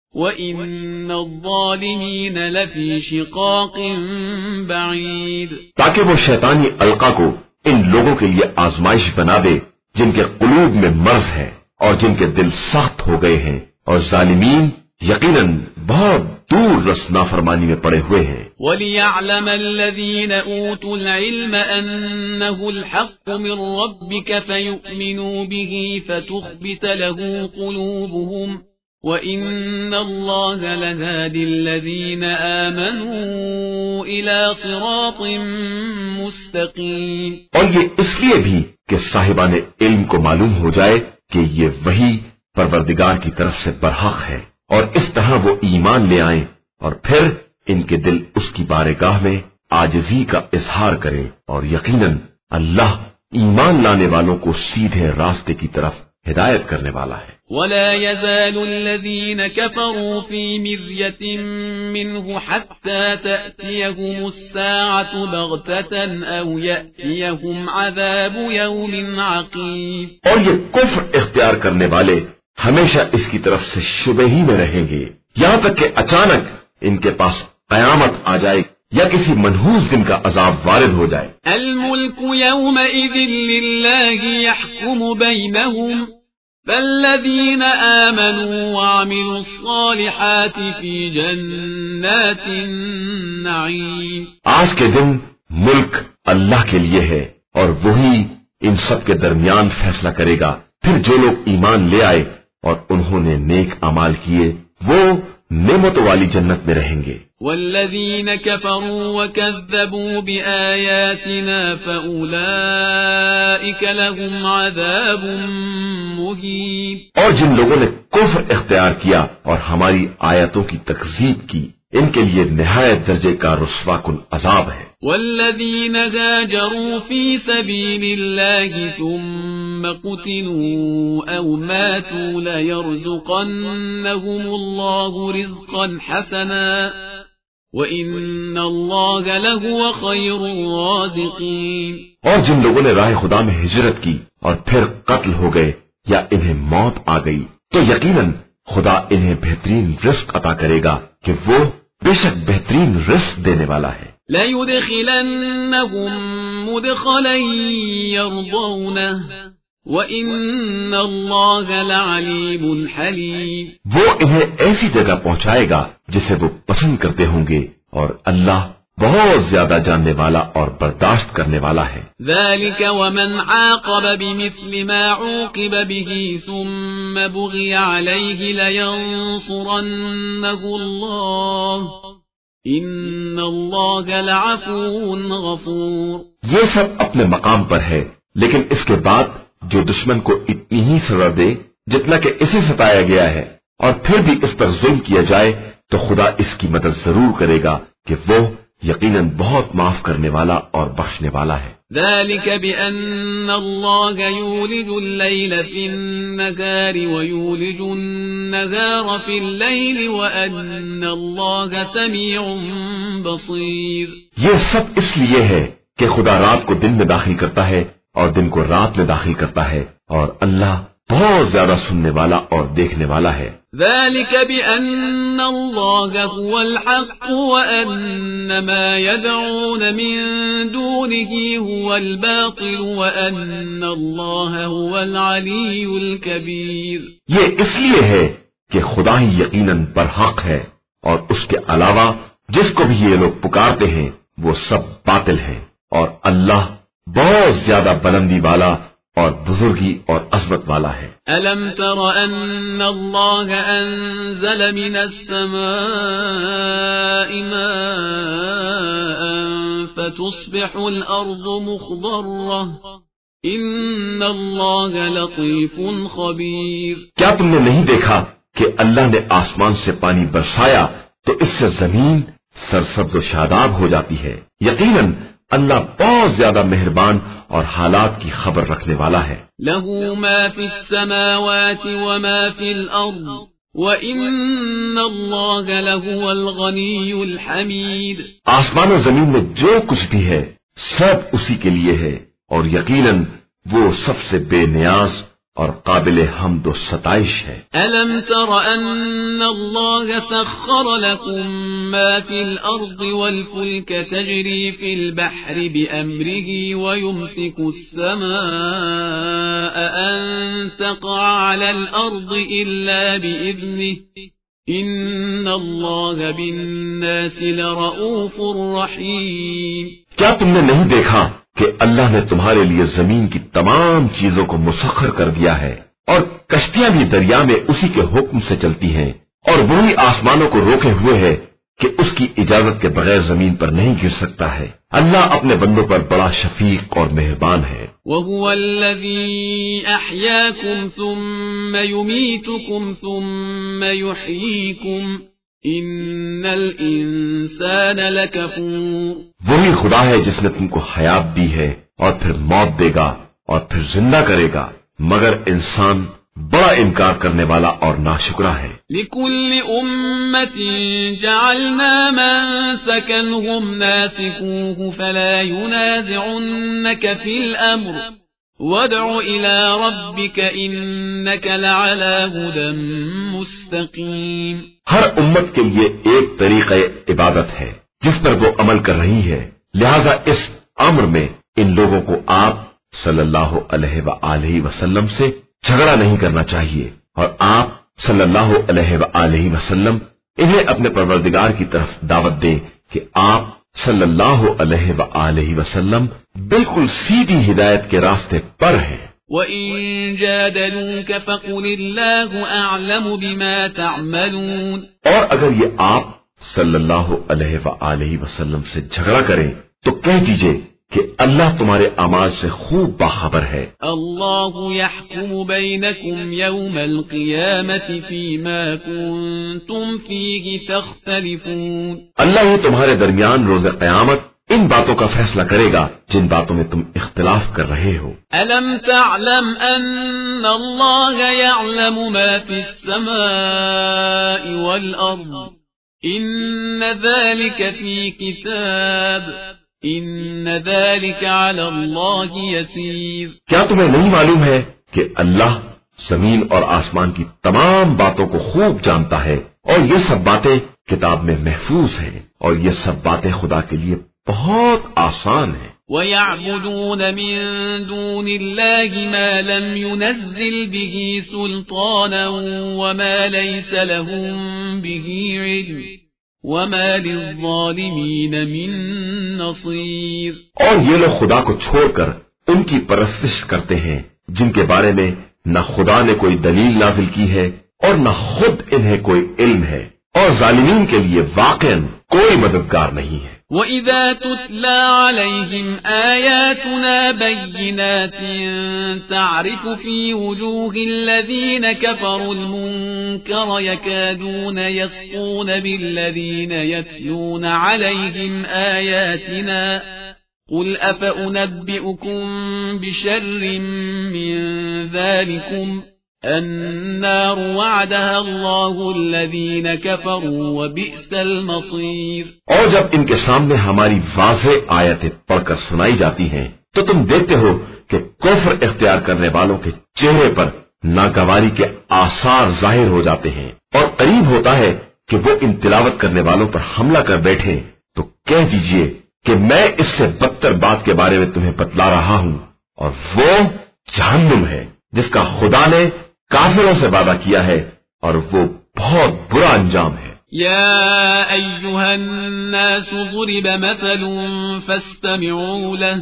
وَإِنَّ الظَّالِمِينَ لَفِي شِقَاقٍ بَعِيدٍ۔ تاکہ وہ شیطانی القا کو ان لوگوں کے لیے آزمائش بنا دے جن کے قلوب میں مرض ہے اور جن کے دل سخت ہو گئے ہیں، اور ظالمین یقیناً بہت دور رس نافرمانی میں پڑے ہوئے ہیں۔ وَلِيَعْلَمَ الَّذِينَ أُوتُوا الْعِلْمَ أَنَّهُ الْحَقُّ مِنْ رَبِّكَ فَيُؤْمِنُوا بِهِ فَتُخْبِتَ لَهُ قُلُوبُهُمْ وَإِنَّ اللَّهَ لَهَادِ الَّذِينَ آمَنُوا إِلَى صِرَاطٍ مُسْتَقِيمٍ۔ اور یہ اس لیے بھی کہ صاحبان علم کو معلوم ہو جائے کہ یہ وحی پروردگار کی طرف سے برحق ہے، اور اس طرح وہ ایمان لے آئیں اور پھر ان کے دل اس کی بارگاہ میں عاجزی کا اظہار کریں، اور یقیناً اللہ ایمان لانے والوں کو سیدھے راستے کی طرف ہدایت کرنے والا ہے۔ وَلَا يَزَالُ الَّذِينَ كَفَرُوا فِي مِرْيَةٍ مِّنْهُ حَتَّى تَأْتِيَهُمُ السَّاعَةُ بَغْتَةً أَوْ يَأْتِيَهُمْ عَذَابُ يَوْمٍ عَقِيمٍ۔ اور یہ کفر اختیار کرنے والے ہمیشہ اس کی طرف سے شبہ ہی میں رہیں گے، یہاں تک کہ اچانک ان کے پاس قیامت آ جائے یا کسی منحوس دن کا عذاب وارد ہو جائے۔ الملك يومئذ لله يحكم بينهم فالذين آمنوا وعملوا الصالحات في جنات النعيم۔ آج کے دن ملک اللہ کے لیے ہے اور وہی ان سب کے درمیان فیصلہ کرے گا۔ پھر جو لوگ ایمان لے آئے اور انہوں نے نیک اعمال کیے وہ نعمتوں والی جنت میں رہیں گے۔ والذین كفروا وكذبوا بآياتنا فأولئك لهم عذاب مهين۔ اور جن لوگوں نے کفر اختیار کیا اور ہماری آیتوں کی تکذیب کی ان کے لیے نہایت درجے کا رسوا کن عذاب ہے۔ والذین هاجروا في سبيل الله ثم قتلوا أو ماتوا ليرزقنهم الله رزقا حسنا وَإِنَّ اللَّهَ لَهُوَ خَيْرُ الرَّازِقِينَ۔ اور جن لوگوں نے راہ خدا میں ہجرت کی اور پھر قتل ہو گئے یا انہیں موت آ گئی تو یقیناً خدا انہیں بہترین رزق عطا کرے گا کہ وہ بے شک بہترین رزق دینے والا ہے۔ لَيُدْخِلَنَّهُمْ مُدْخَلًا يَرْضَوْنَهُ وَإِنَّ اللَّهَ لَعَلِيمٌ حَلِيمٌ۔ وہ انہیں ایسی جگہ پہنچائے گا جسے وہ پسند کرتے ہوں گے اور اللہ بہت زیادہ جاننے والا اور برداشت کرنے والا ہے۔ ذَلِكَ وَمَنْ عَاقَبَ بِمِثْلِ مَا عُوقِبَ بِهِ ثُمَّ بُغِيَ عَلَيْهِ لَيَنصُرَنَّهُ اللَّهُ إِنَّ اللَّهَ لَعَفُوٌّ غَفُورٌ۔ یہ سب اپنے مقام پر ہے، لیکن اس کے بعد جو دشمن کو اتنی ہی سزا دے جتنا کہ اسے ستایا گیا ہے اور پھر بھی اس پر ظلم کیا جائے تو خدا اس کی مدد ضرور کرے گا کہ وہ یقیناً بہت معاف کرنے والا اور بخشنے والا ہے۔ ذَلِكَ بِأَنَّ اللَّهَ يُولِجُ اللَّيْلَ فِي النَّهَارِ وَيُولِجُ النَّهَارَ فِي اللَّيْلِ وَأَنَّ اللَّهَ سَمِيعٌ بَصِيرٌ۔ یہ سب اس لیے ہے کہ خدا رات کو دن میں داخل کرتا ہے اور دن کو رات میں داخل کرتا ہے اور اللہ بہت زیادہ سننے والا اور دیکھنے والا ہے۔ ذَلِكَ بِأَنَّ اللَّهَ هُوَ الْحَقُّ وَأَنَّ مَا يَدْعُونَ مِن دُونِهِ هُوَ الْبَاطِلُ وَأَنَّ اللَّهَ هُوَ الْعَلِيُّ الْكَبِيرُ۔ یہ اس لیے ہے کہ خدا ہی یقیناً برحق ہے اور اس کے علاوہ جس کو بھی یہ لوگ پکارتے ہیں وہ سب باطل ہیں اور اللہ بہت زیادہ بلندی والا اور بزرگی اور عظمت والا ہے۔ أَلَمْ تَرَ أَنَّ اللَّهَ أَنزَلَ مِنَ السَّمَاءِ مَاءً فَتُصْبِحُ الْأَرْضُ مُخْضَرَّةً إِنَّ اللَّهَ لَطِيفٌ خَبِيرٌ۔ کیا تم نے نہیں دیکھا کہ اللہ نے آسمان سے پانی برسایا تو اس سے زمین سرسبز و شاداب ہو جاتی ہے؟ یقیناً اللہ بہت زیادہ مہربان اور حالات کی خبر رکھنے والا ہے۔ لَهُ مَا فِي السَّمَاوَاتِ وَمَا فِي الْأَرْضِ وَإِنَّ اللَّهَ لَهُوَ الْغَنِيُّ الْحَمِيدُ۔ آسمان و زمین میں جو کچھ بھی ہے سب اسی کے لیے ہے اور یقیناً وہ سب سے بے نیاز اور قابل حمد و ستائش ہے۔ أَلَمْ تَرَ أَنَّ اللَّهَ سَخَّرَ لَكُم مَّا فِي الْأَرْضِ وَالْفُلْكَ تَجْرِي فِي الْبَحْرِ بِأَمْرِهِ وَيُمْسِكُ السَّمَاءَ أَن تَقَعَ عَلَى الْأَرْضِ إِلَّا بِإِذْنِهِ إِنَّ اللَّهَ بِالنَّاسِ لَرَءُوفٌ رَحِيمٌ۔ کیا تم نے نہیں دیکھا کہ اللہ نے تمہارے لیے زمین کی تمام چیزوں کو مسخر کر دیا ہے اور کشتیاں بھی دریا میں اسی کے حکم سے چلتی ہیں اور وہی آسمانوں کو روکے ہوئے ہے کہ اس کی اجازت کے بغیر زمین پر نہیں گر سکتا ہے۔ اللہ اپنے بندوں پر بڑا شفیق اور مہربان ہے۔ وَهُوَ الَّذِي أَحْيَاكُمْ ثُمَّ يُمِيتُكُمْ ثُمَّ يُحْيِيكُمْ إِنَّ الْإِنسَانَ لَكَفُورٌ۔ وہی خدا ہے جس نے تم کو حیات دی ہے اور پھر موت دے گا اور پھر زندہ کرے گا، مگر انسان بڑا انکار کرنے والا اور ناشکرا ہے۔ لِكُلِّ أُمَّةٍ جَعَلْنَا مَنسَكًا هُمْ نَاسِكُوهُ فَلَا يُنَازِعُنَّكَ فِي الْأَمْرِ وادع إلى ربك إنك لعلى هدى مستقيم. ہر امت کے لیے ایک طریقہ عبادت ہے جس پر وہ عمل کر رہی ہے، لہذا اس امر میں ان لوگوں کو آپ صلی اللہ علیہ وآلہ وسلم سے جھگڑا نہیں کرنا چاہیے، اور آپ صلی اللہ علیہ وآلہ وسلم انہیں اپنے پروردگار کی طرف دعوت دیں کہ آپ صلی اللہ علیہ وآلہ وسلم بالکل سیدھی ہدایت کے راستے پر ہیں. وَإِن جَادَلُوكَ فَقُلِ اللَّهُ أَعْلَمُ بِمَا تَعْمَلُونَ. اور اگر یہ آپ صلی اللہ علیہ وآلہ وسلم سے جھگڑا کریں تو کہہ دیجئے کہ اللہ تمہارے اعمال سے خوب باخبر ہے. اللہ یحکم بینکم یوم القیامت فیما کنتم فیہ تختلفون. اللہ ہی تمہارے درمیان روز قیامت ان باتوں کا فیصلہ کرے گا جن باتوں میں تم اختلاف کر رہے ہو. الم تعلم ان اللہ یعلم ما فی السماء والارض ان ذلک فی کتاب ان ذلك على الله يسير. کیا تمہیں نہیں معلوم ہے کہ اللہ زمین اور آسمان کی تمام باتوں کو خوب جانتا ہے اور یہ سب باتیں کتاب میں محفوظ ہیں اور یہ سب باتیں خدا کے لیے بہت آسان ہیں. وَيَعْبُدُونَ مِن دُونِ اللَّهِ مَا لَمْ يُنَزِّلْ بِهِ سُلْطَانًا وَمَا لَيْسَ لَهُم بِهِ عِلْمٌ وَمَا لِلظَّالِمِينَ مِن نَصِيرٍ. اور یہ لوگ خدا کو چھوڑ کر ان کی پرستش کرتے ہیں جن کے بارے میں نہ خدا نے کوئی دلیل نازل کی ہے اور نہ خود انہیں کوئی علم ہے، اور ظالمین کے لیے واقعاً کوئی مددگار نہیں ہے. وَإِذَا تُتْلَى عَلَيْهِمْ آيَاتُنَا بَيِّنَاتٍ تَعْرِفُ فِي وُجُوهِ الَّذِينَ كَفَرُوا الْمُنكَرَ يَكَادُونَ يَسْطُونَ بِالَّذِينَ يَتْلُونَ عَلَيْهِمْ آيَاتِنَا قُلْ أَفَأُنَبِّئُكُم بِشَرٍّ مِّن ذَلِكُمْ النار وعدها الله الذين كفروا وبئس المصير. اور جب ان کے سامنے ہماری واضح آیتیں پڑھ کر سنائی جاتی ہیں تو تم دیکھتے ہو کہ کفر اختیار کرنے والوں کے چہرے پر ناگواری کے آثار ظاہر ہو جاتے ہیں، اور قریب ہوتا ہے کہ وہ ان تلاوت کرنے والوں پر حملہ کر بیٹھے. تو کہہ دیجئے کہ میں اس سے بدتر بات کے بارے میں تمہیں بتلا رہا ہوں، اور وہ جہنم ہے جس کا خدا نے کافروں سے وعدہ کیا ہے، اور وہ بہت برا انجام ہے. یا ایھا الناس ضرب مثل فاستمعوا له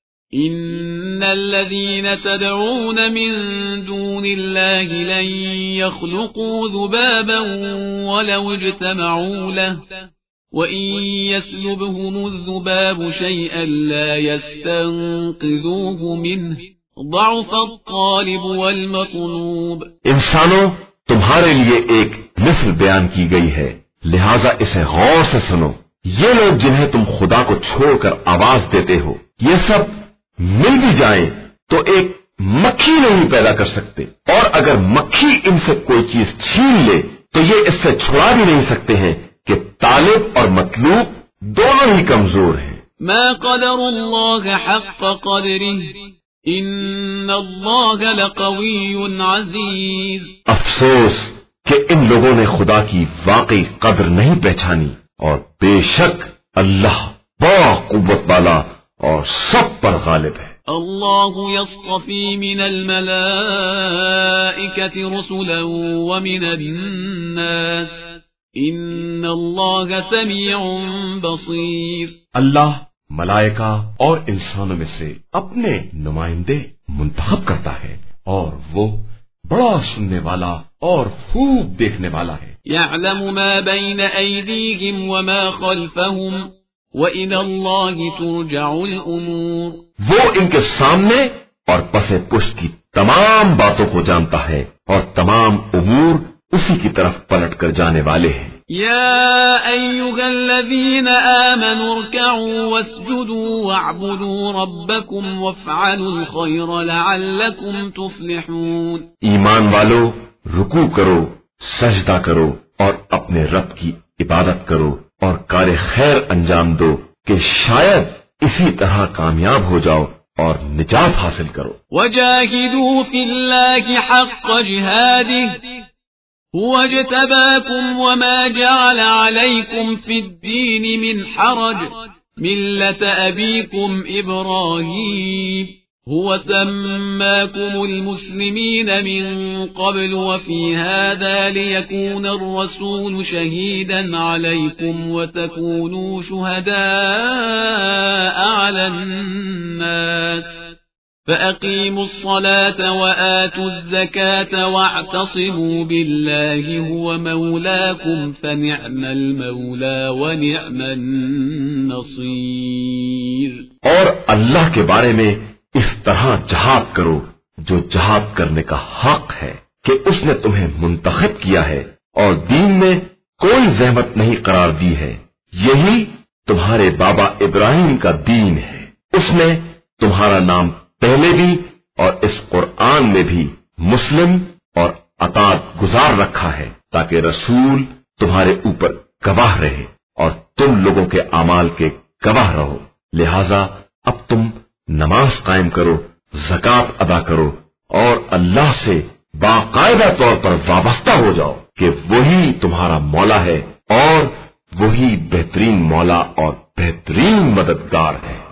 ان الذين تدعون من دون الله لن يخلقوا ذبابا ولو اجتمعوا له وَإِن يَسْلُبْهُمُ الذُّبَابُ شَيْئًا لَّا يَسْتَنقِذُوهُ مِنْهُ ضعف الطالب والمطلوب. انسانوں، تمہارے لیے ایک مثل بیان کی گئی ہے، لہذا اسے غور سے سنو. یہ لوگ جنہیں تم خدا کو چھوڑ کر آواز دیتے ہو، یہ سب مل بھی جائیں تو ایک مکھی نہیں پیدا کر سکتے، اور اگر مکھی ان سے کوئی چیز چھین لے تو یہ اس سے چھڑا بھی نہیں سکتے ہیں کہ طالب اور مطلوب دونوں ہی کمزور ہیں. ما قدر اللہ حق قدرہ ان اللہ لقوی عزیز. افسوس کہ ان لوگوں نے خدا کی واقعی قدر نہیں پہچانی، اور بے شک اللہ با قوت والا اور سب پر غالب ہے. اللہ یصطفی من الملائکة رسلا ومن الناس ان اللہ سمیع بصیر. اللہ ملائکہ اور انسانوں میں سے اپنے نمائندے منتخب کرتا ہے، اور وہ بڑا سننے والا اور خوب دیکھنے والا ہے. یعلم ما بین ایدیہم وما خلفہم وَإِلَى اللَّهِ تُرْجَعُ الْأُمُورُ. وہ ان کے سامنے اور پس پشت کی تمام باتوں کو جانتا ہے، اور تمام امور اسی کی طرف پلٹ کر جانے والے ہیں. یا ایھا الذین آمنوا ارکعوا واسجدوا واعبدوا ربکم وافعلوا الخیر لعلکم تفلحون. ایمان والو، رکوع کرو، سجدہ کرو اور اپنے رب کی عبادت کرو اور کار خیر انجام دو کہ شاید اسی طرح کامیاب ہو جاؤ اور نجات حاصل کرو. وجاهدوا في الله حق جهاده هو اجتباكم وما جعل عليكم في الدين من حرج ملة أبيكم إبراهيم هو سماكم المسلمين من قبل وفي هذا ليكون الرسول شهيدا عليكم وتكونوا شهداء على الناس فأقيموا الصلاة وآتوا الزكاة واعتصموا بالله هو مولاكم فنعم المولى ونعم النصير. اور اللہ کے بارے میں اس طرح جہاد کرو جو جہاد کرنے کا حق ہے کہ اس نے تمہیں منتخب کیا ہے اور دین میں کوئی زحمت نہیں قرار دی ہے. یہی تمہارے بابا ابراہیم کا دین ہے. اس نے تمہارا نام پہلے بھی اور اس قرآن میں بھی مسلم اور اطاعت گزار رکھا ہے تاکہ رسول تمہارے اوپر گواہ رہے اور تم لوگوں کے اعمال کے گواہ رہو. لہذا اب تم نماز قائم کرو، زکات ادا کرو اور اللہ سے باقاعدہ طور پر وابستہ ہو جاؤ کہ وہی تمہارا مولا ہے اور وہی بہترین مولا اور بہترین مددگار ہے.